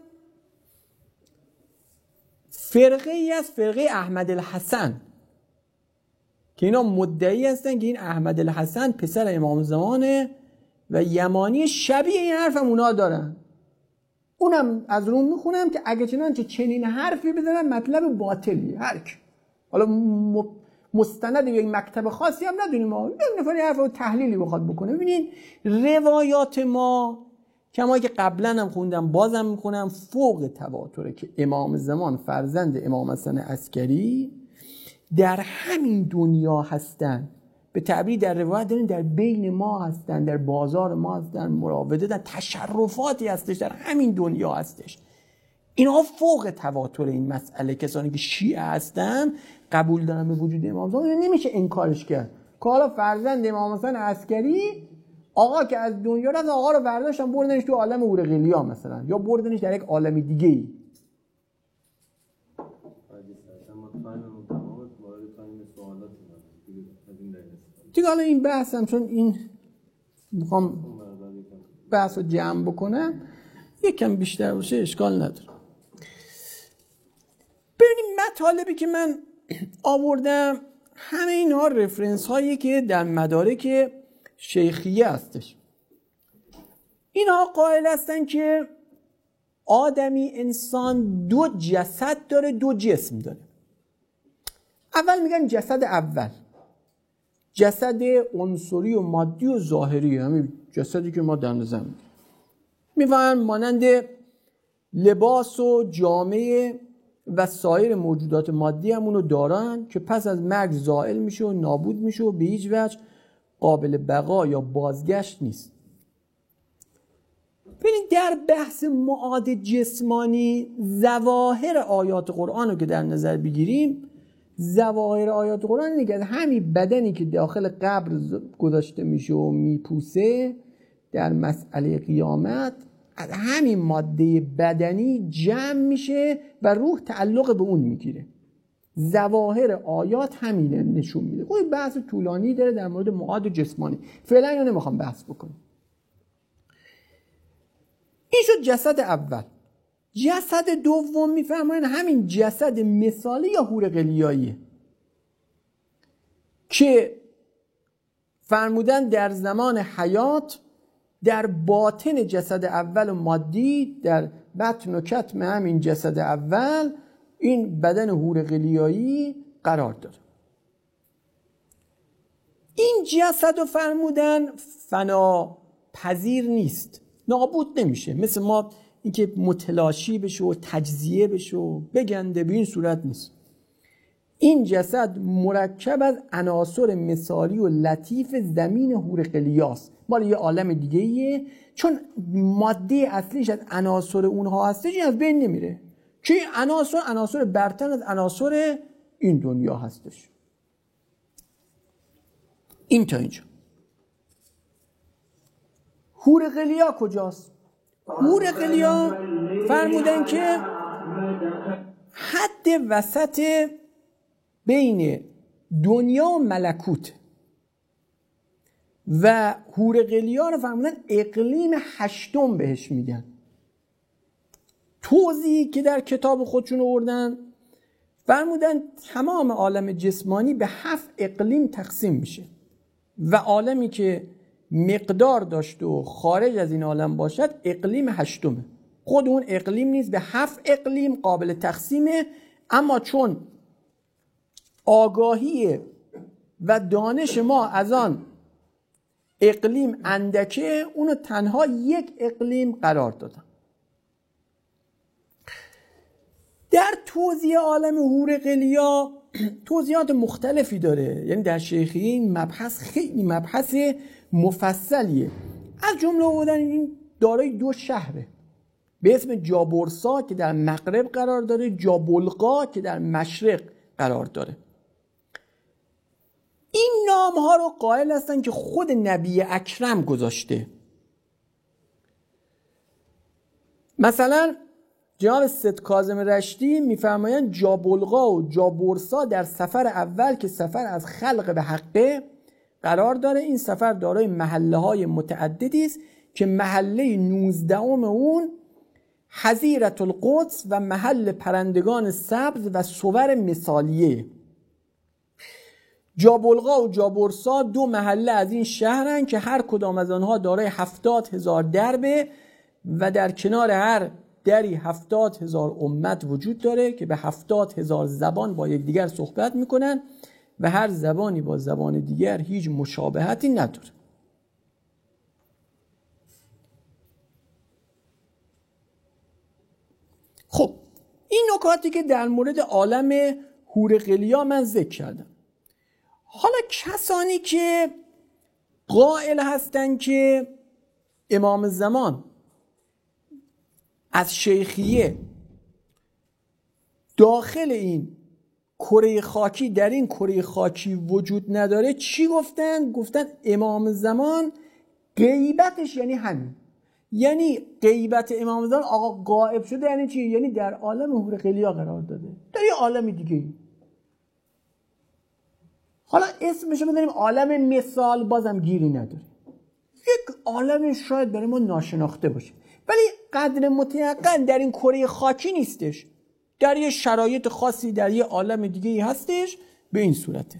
فرقه ای از فرقه احمد الحسن که اینا مدعی هستن که این احمد الحسن پسر امام زمانه و یمانی، شبیه این حرفم اونا دارن. اونم از روم میخونم که اگه چنانچه چنین حرفی بزنن مطلب باطلی هرک، حالا مستند یک مکتب خاصی هم ندونیم، ما نفری حرف رو تحلیلی بخواد بکنه. ببینین روایات ما کما که قبلا هم خوندم بازم میخونم فوق تواتره که امام زمان فرزند امام حسن عسکری در همین دنیا هستن. به تعبیر در روایت دارین در بین ما هستن، در بازار ما هستن، مراوده در تشرفاتی هستش، در همین دنیا هستش. اینها فوق تواتر این مسئله. کسانی که شیعه هستن قبول دارن به وجود امام زمان، نمیشه انکارش کرد که حالا فرزند امام حسن عسکری آقا که از دنیا رفت، آقا رو برداشتن بردنش تو عالم اورقلیا مثلا، یا بردنش در یک عالم دیگه ای. دیگه حالا این بحثم چون این میخوام بحث رو جمع بکنم یکم بیشتر باشه اشکال نداره. ببینیم مطالبی که من آوردم همه اینها رفرنس هایی که در مدارک شیخیه هستش. اینها قائل هستن که آدمی، انسان، دو جسد داره، دو جسم داره. اول میگن جسد اول جسد عنصری و مادی و ظاهری، همین جسدی که ما در نظر میگیریم. میفهمن مانند لباس و جامعه و سایر موجودات مادی همونو دارن که پس از مرگ زائل میشه و نابود میشه و به هیچ وجه قابل بقا یا بازگشت نیست. ببینید در بحث معاد جسمانی ظواهر آیات قرآن رو که در نظر بگیریم، ظواهر آیات قرآن اینه که همین بدنی که داخل قبر گذاشته میشه و میپوسه در مسئله قیامت، از همین ماده بدنی جمع میشه و روح تعلق به اون میگیره. ظواهر آیات همینه نشون میده. خب بحث طولانی داره در مورد معاد جسمانی، فعلا اینو نمیخوام بحث بکنم. این شد جسد اول. جسد دوم میفرمایند همین جسد مثالی یا حور قلیاییه که فرمودن در زمان حیات در باطن جسد اول و مادی، در بطن و کتم همین جسد اول، این بدن حور قلیایی قرار داره. این جسد رو فرمودن فنا پذیر نیست، نابود نمیشه، مثل ما اینکه متلاشی بشه و تجزیه بشه و بگنده، به این صورت نیست. این جسد مرکب از عناصر مثالی و لطیف زمین حور قلیاست، مال یه عالم دیگه ایه، چون ماده اصلیش از عناصر اونها هستش، از بین نمیره که عناصر برتر از عناصر این دنیا هستش. این تا اینجا. حور قلیا کجاست؟ حور قلیا فرمودن که حد وسط بین دنیا و ملکوت، و حور قلیا رو فرمودن اقلیم هشتم بهش میگن. توضیحی که در کتاب خودشون آوردن فرمودن تمام عالم جسمانی به 7 اقلیم تقسیم میشه و عالمی که مقدار داشته و خارج از این عالم باشد اقلیم هشتمه. خود اون اقلیم نیست، به 7 اقلیم قابل تقسیمه، اما چون آگاهی و دانش ما از آن اقلیم اندکه، اونو تنها 1 اقلیم قرار دادن. در توضیح عالم حور قلیا توضیحات مختلفی داره، یعنی در شیخیه این مبحث خیلی مبحث مفصلیه. از جمله آوردن این دارای 2 شهره به اسم جابورسا که در مغرب قرار داره، جابلقا که در مشرق قرار داره. این نام ها رو قائل هستن که خود نبی اکرم گذاشته. مثلا جناب سید کاظم رشتی میفرمایند جابلقا و جابورسا در سفر اول که سفر از خلق به حقه قرار داره، این سفر دارای محله های متعددی است که محله 19 اون حظیرة القدس و محل پرندگان سبز و صور مثالیه. جابلقا و جابورسا 2 محله از این شهرن که هر کدام از آنها دارای 70,000 دربه و در کنار هر دری 70,000 امت وجود داره که به 70,000 زبان با یکدیگر صحبت میکنن و هر زبانی با زبان دیگر هیچ مشابهتی نداره. خب این نکاتی که در مورد عالم حور قلیا من ذکر کردم. حالا کسانی که قائل هستن که امام زمان از شیخیه داخل این کره خاکی، در این کره خاکی وجود نداره، چی گفتن؟ گفتن امام زمان غیبتش یعنی همین، یعنی غیبت امام زمان آقا غائب شده یعنی چی؟ یعنی در عالم حور قلیا قرار داده، در یه عالم دیگه. حالا اسمشو بذاریم عالم مثال، بازم گیری نداره، یک عالم شاید برای ما ناشناخته باشه، ولی قدر متیقن در این کره خاکی نیستش، در یه شرایط خاصی در یه عالم دیگه هستش، به این صورته.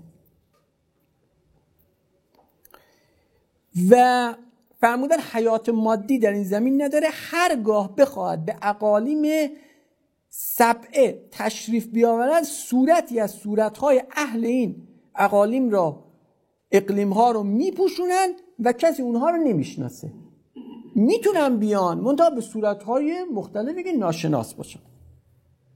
و فرمودن حیات مادی در این زمین نداره، هرگاه بخواهد به اقالیم 7 تشریف بیاورد صورتی از صورتهای اهل این اقالیم را، اقلیم ها رو میپوشونن و کسی اونها رو نمیشناسه. میتونن بیان منتها به صورتهای مختلفی که ناشناس باشن.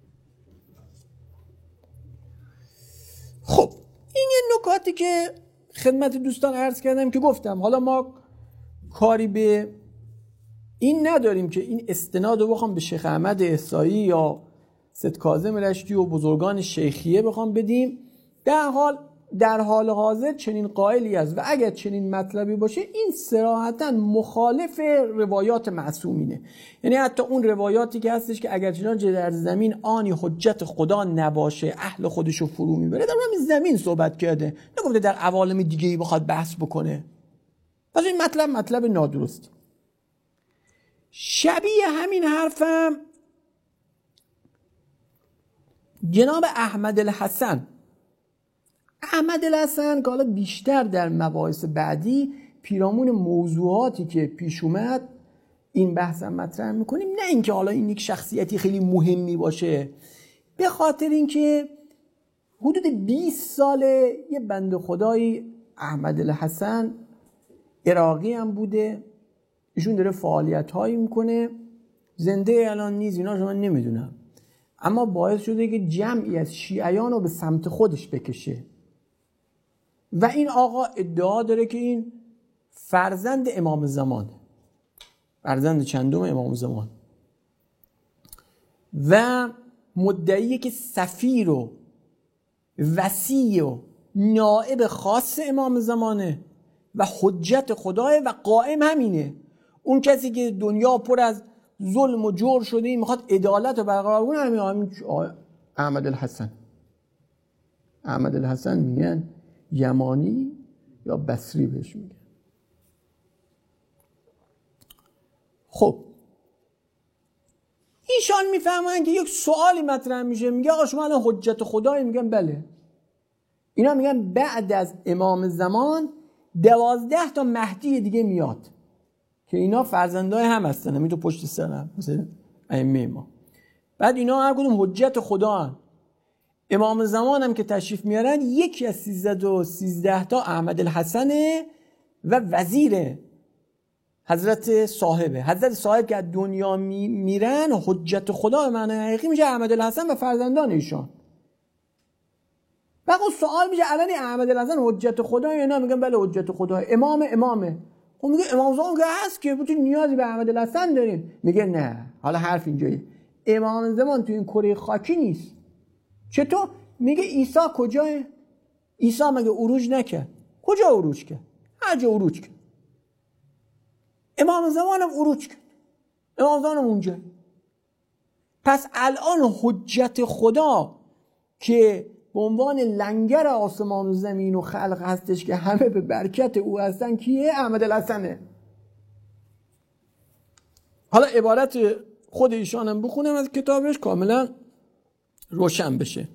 خب این یه نکاتی که خدمت دوستان عرض کردم که گفتم حالا ما کاری به این نداریم که این استناد رو بخوام به شیخ احمد احصایی یا سید کاظم رشتی و بزرگان شیخیه بخوام بدیم. در حال حاضر چنین قائلی است و اگر چنین مطلبی باشه این صراحتاً مخالف روایات معصومینه. یعنی حتی اون روایاتی که هستش که اگر چنانچه در زمین آنی حجت خدا نباشه اهل خودشو فرو میبره، در همین زمین صحبت کرده، نگفته در عوالم دیگه ای بخواد بحث بکنه. پس این مطلب نادرستی. شبیه همین حرفم جناب احمد الحسن که حالا بیشتر در مباحث بعدی پیرامون موضوعاتی که پیش اومد این بحثم مطرح میکنیم، نه اینکه حالا این یک شخصیتی خیلی مهمی باشه، به خاطر اینکه حدود 20 ساله یه بنده خدایی احمد الحسن عراقی هم بوده، ایشون داره فعالیت هایی میکنه، زنده الان نیست، اینا من نمیدونم، اما باعث شده که جمعی از شیعیان رو به سمت خودش بکشه و این آقا ادعا داره که این فرزند امام زمان، فرزند چندم امام زمان، و مدعیه که سفیر و وصی و نائب خاص امام زمانه و حجت خداه و قائم همینه. اون کسی که دنیا پر از ظلم و جور شده این میخواد عدالت رو برقرار کنه همین احمد الحسن میگن یمانی یا بصری بهش میگن. خب ایشان میفهمن که یک سوالی مطرح میشه، میگه آقا شما الان حجت خدایی؟ میگن بله. اینا میگن بعد از امام زمان 12 تا مهدی دیگه میاد که اینا فرزندای هم هستن، همین تو پشت سرم مثل ائمه ما. بعد اینا هر کدوم حجت خدا هن. امام زمان هم که تشریف میارن یکی از 313 تا احمد الحسنه و وزیر حضرت صاحب که از دنیا میرن حجت خدا به معنی حقیقی میشه احمد الحسن و فرزندان ایشان. بعد سوال میشه الان احمد الحسن حجت خدا یا نه؟ میگن بله حجت خدا، امامه. خب میگه امام زمان که هست که بتونی نیازی به احمد الحسن داریم. میگه نه، حالا حرف اینجاییه، امام زمان تو این کره خاکی نیست. چطور؟ میگه عیسی کجاه؟ عیسی مگه عروج نکرد؟ کجا عروج کرد؟ هر جا عروج کرد. امام زمان هم عروج کرد، امام زمان هم اونجا. پس الان حجت خدا که به عنوان لنگر آسمان و زمین و خلق هستش که همه به برکت او هستن کیه؟ احمد الحسنه. حالا عبارت خود ایشانم بخونم از کتابش کاملا روشن بشه.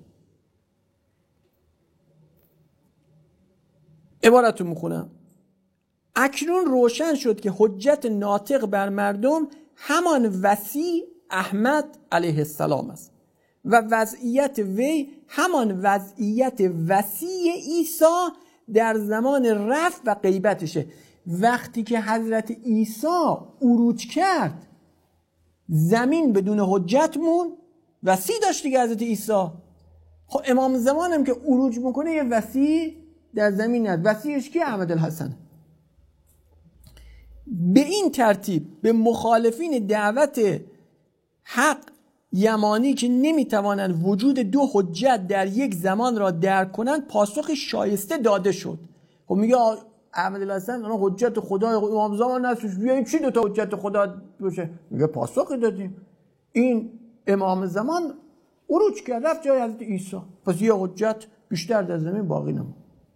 عبارتو میخونم: اکنون روشن شد که حجت ناطق بر مردم همان وصی احمد علیه السلام است و وضعیت وی همان وضعیت وصی عیسی در زمان رفع و غیبتشه. وقتی که حضرت عیسی عروج کرد زمین بدون حجت مون، وصی داشت دیگه حضرت عیسی. خب امام زمان هم که عروج میکنه یه وصی در زمین هست، وصیش کی؟ احمد الحسن. به این ترتیب به مخالفین دعوت حق یمانی که نمیتوانند وجود دو حجت در یک زمان را درک کنند پاسخ شایسته داده شد. خب میگه احمد الحسن اون حجت خدا امام زمان هستش، بیایید چی دو تا حجت خدا باشه؟ میگه پاسخ دادیم، این امام زمان عروج کرد رفت جای حضرت عیسی، پس یه حجت بیشتر در زمین باقی نموند.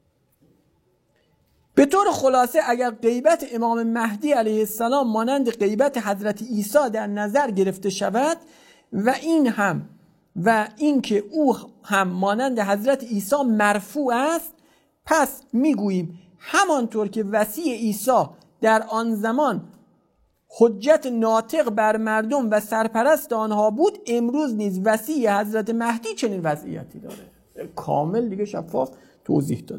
به طور خلاصه اگر غیبت امام مهدی علیه السلام مانند غیبت حضرت عیسی در نظر گرفته شود و این که او هم مانند حضرت عیسی مرفوع است، پس میگوییم همانطور که وصی عیسی در آن زمان حجت ناطق بر مردم و سرپرست آنها بود، امروز نیز وصی حضرت مهدی چنین وضعیتی داره. کامل دیگه شفاف توضیح داده.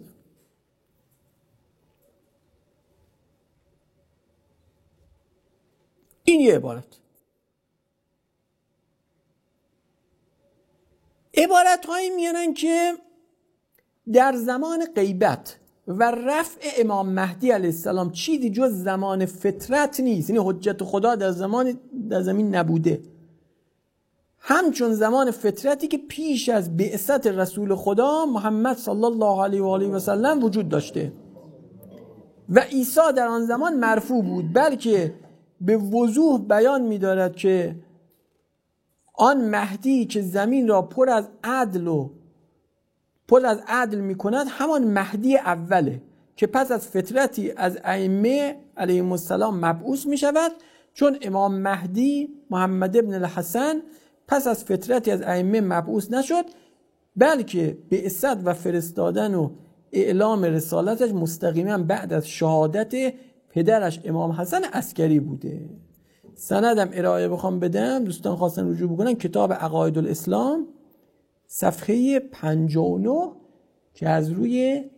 این یه عبارت هایی میانن که در زمان غیبت و رفع امام مهدی علیه السلام چیزی جز زمان فطرت نیست، یعنی حجت خدا در زمین نبوده، همچون زمان فطرتی که پیش از بعثت رسول خدا محمد صلی الله علیه و آله و سلم وجود داشته و عیسی در آن زمان مرفوع بود، بلکه به وضوح بیان می‌دارد که آن مهدی که زمین را پر از عدل می‌کند همان مهدی اوله که پس از فترتی از ائمه علیهم السلام مبعوث می‌شود، چون امام مهدی محمد ابن الحسن پس از فترتی از ائمه مبعوث نشد، بلکه بعثت و فرستادن و اعلام رسالتش مستقیما بعد از شهادت پدرش امام حسن عسکری بوده. سندم ارائه بخوام بدم، دوستان خواستن رجوع بکنن کتاب عقاید الاسلام صفحه 59 که از روی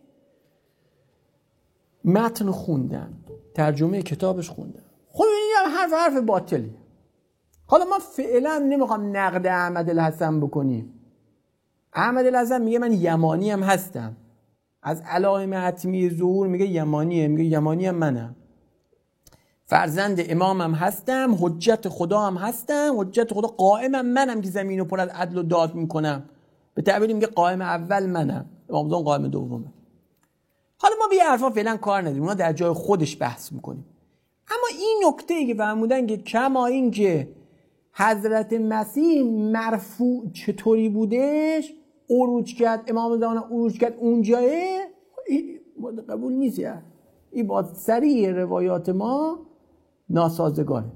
متن خوندم، ترجمه کتابش خوندم. خب این حرف باطلی. حالا ما فعلا نمیخوام نقد احمد الحسن بکنیم. احمد الحسن میگه من یمانی هم هستم، از علائم حتمی ظهور میگه یمانیه، میگه یمانی هم منم، فرزند امامم هستم، حجت خدا هم هستم، حجت خدا قائمم منم که زمینو پر از عدل و داد میکنم، به تعبیری میگه قائم اول منم، امام زمان قائم دومه. حالا ما به این حرفا فعلا کار نداریم، ما در جای خودش بحث میکنیم. اما این نکته که فرمودن که کما این که حضرت مسیح مرفوع چطوری بودش، عروج کرد، امام زمان عروج کرد اونجاه، قبول نیست. این با صریح روایات ما ناسازگاره.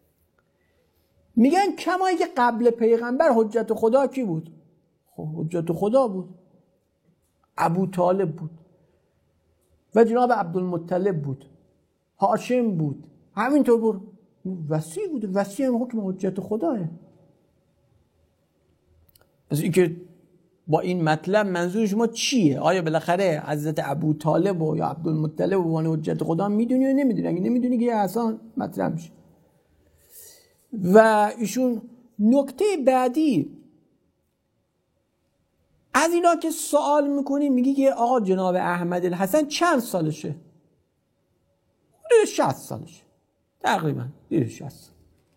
میگن کمایی که قبل پیغمبر حجت خدا کی بود؟ خب حجت خدا بود، ابو طالب بود و جناب عبدالمطلب بود، هاشم بود، همینطور بود، وصی بود. وصی هم حکم حجت خداه. از این که با این مطلب منظور شما چیه؟ آیا بالاخره حضرت ابو طالب و یا عبدالمطلب و عنوان حجت خدا میدونی یا نمیدونی؟ اگه نمیدونی که اصلا مطرح میشه. و ایشون نکته بعدی از اینا که سوال میکنی، میگی که آقا جناب احمد الحسن چند سالشه؟ 60 سالشه تقریبا، 60.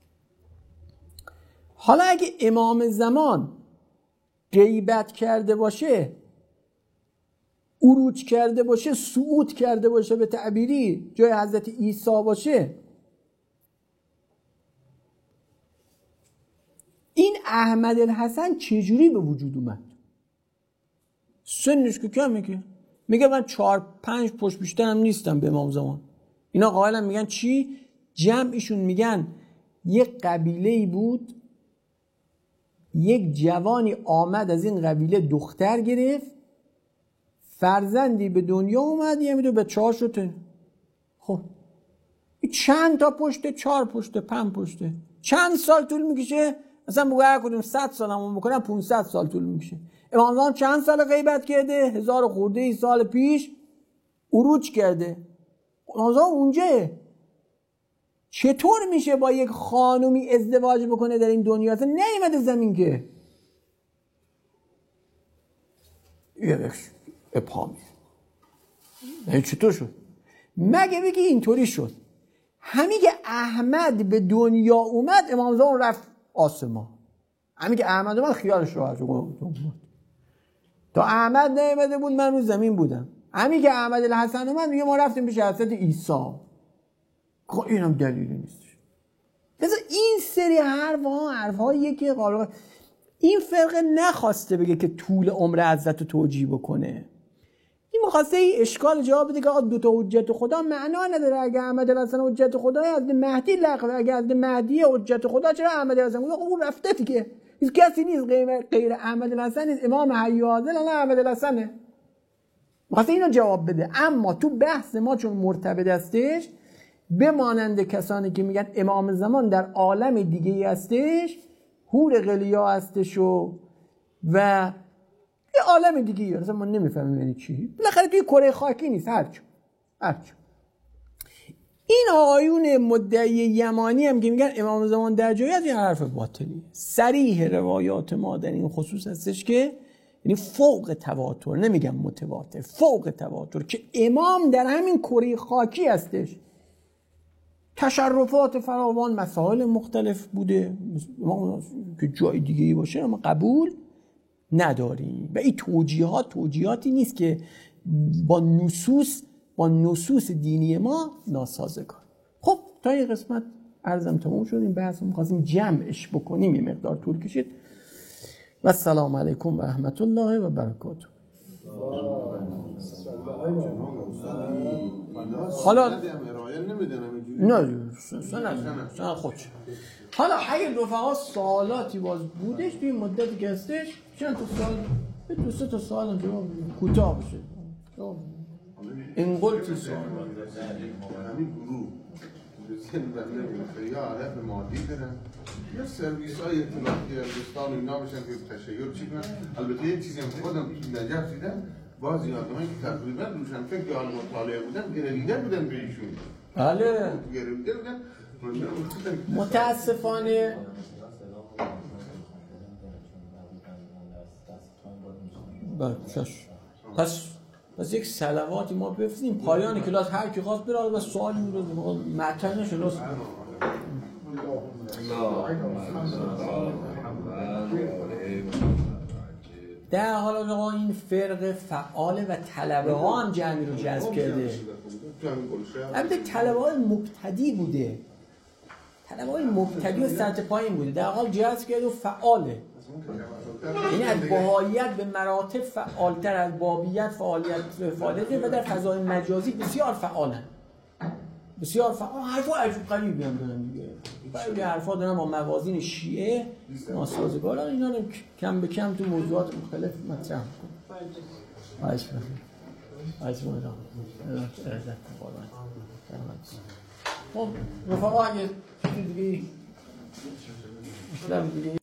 حالا اگه امام زمان غیبت کرده باشه، عروج کرده باشه، صعود کرده باشه، به تعبیری جای حضرت عیسی باشه، این احمد الحسن چجوری به وجود اومد؟ سنش که کمه، که میگه من 4-5 پشت بیشترم نیستم به امام زمان. اینا قائلا میگن چی؟ جمعشون میگن یک قبیله‌ای بود، یک جوانی آمد از این قبیله دختر گرفت، فرزندی به دنیا اومد، یه میدو به 4 شد. خب چند تا پشته؟ 4 پشته، 5 پشته. چند سال طول میکشه؟ مثلا بگو هر کدوم 100 سال همون بکنن 500 سال طول میکشه. امام زمان چند سال غیبت کرده؟ 1000 خورده سال پیش عروج کرده. امام زمان اونجاه. چطور میشه با یک خانومی ازدواج بکنه در این دنیا؟ اصلا نیومده زمین که ابهامی. چطور شد؟ مگه بگی اینطوری شد؟ همین که احمد به دنیا اومد امام زمان رفت آسمان. همین که احمد اومد خیالش راحت شد. تا احمد نیومده بود من رو زمین بودم. همین که احمد الحسن اومد میگه ما رفتیم پیش حضرت عیسی. اینم دلیلی نیستش. مثلا این سری حرف‌هایی که این فرقه نخواسته بگه که طول عمر حضرت رو توجیه بکنه. این می‌خواسته این اشکال جواب بده که آقا دو تا حجت خدا معنا نداره. اگه احمد الحسن حجت خدا از مهدی لغو، اگه از مهدی حجت خدا چرا احمد الحسن؟ خب اون رفته دیگه. هیچ کسی نیست غیر احمد الحسن نیست. امام حی و عادل احمد الحسنه. می‌خواسته اینو جواب بده. اما تو بحث ما چون مرتبط هستش، بمانند کسانی که میگن امام زمان در عالم دیگه هستش، حور قلیا هستش و یه عالم دیگه هست، ما نمیفهمیم یعنی چی. بالاخره توی کره خاکی نیست. هرچو این آقایون مدعی یمانی هم که میگن امام زمان در جایی هست، این حرف باطلی. صریح روایات ما در این خصوص هستش که یعنی فوق تواتر، نمیگم متواتر، فوق تواتر، که امام در همین کره خاکی هستش. تشرفات فراوان، مسائل مختلف بوده که جای دیگه ای باشه اما قبول نداریم. و این توجیهاتی نیست که با نصوص دینی ما ناسازگار. خب تا این قسمت عرضم تموم شد. این بحث رو می‌خواستیم جمعش بکنیم، یه مقدار طول کشید. و السلام علیکم و رحمت الله و برکاته. حالا نه خودش. حالا اگه رفقا سوالاتی باز بودش توی مدتی که هستش، چند تا سوال، دو سه تا سوال هم جواب کوتاه بشه. این قلتی سوال همین گروه سن بنده بود یا عرف مادی دارن یا سرویس های اطلاعاتی عربستان و اینا بشن که تشیع چی کنن. البته یه چیزی هم خودم نجف دیدم، بعضی آدمایی که تقریبا روشن فکر یا مطالعه بودن گرویده بودن به ایشون. بله گرویده بودن. متاسفانه پس یک صلواتی ما بفرستیم پایان کلاس، هر کی خواست بره و سوالی می‌پرسه، معطل نشه. راست در حال آقا این فرق فعال و طلبه ها هم جمعی رو جذب کرده. البته طلبه های مبتدی بوده، طلبه های مبتدی و سطح پایین بوده، در حال جذب کرده و فعاله. یعنی از بهاییت به مراتب فعالتر، از بابیت فعالیت و در فضای مجازی بسیار فعالن، بسیار فعال. حرفا عجب غریبی هم دارن دیگه، خیلی حرفا دارن با موازین شیعه ناسازگارن. اینا رو کم به کم تو موضوعات مختلف مطرح می‌کنن. خب رفقا اگه چیزی دیگه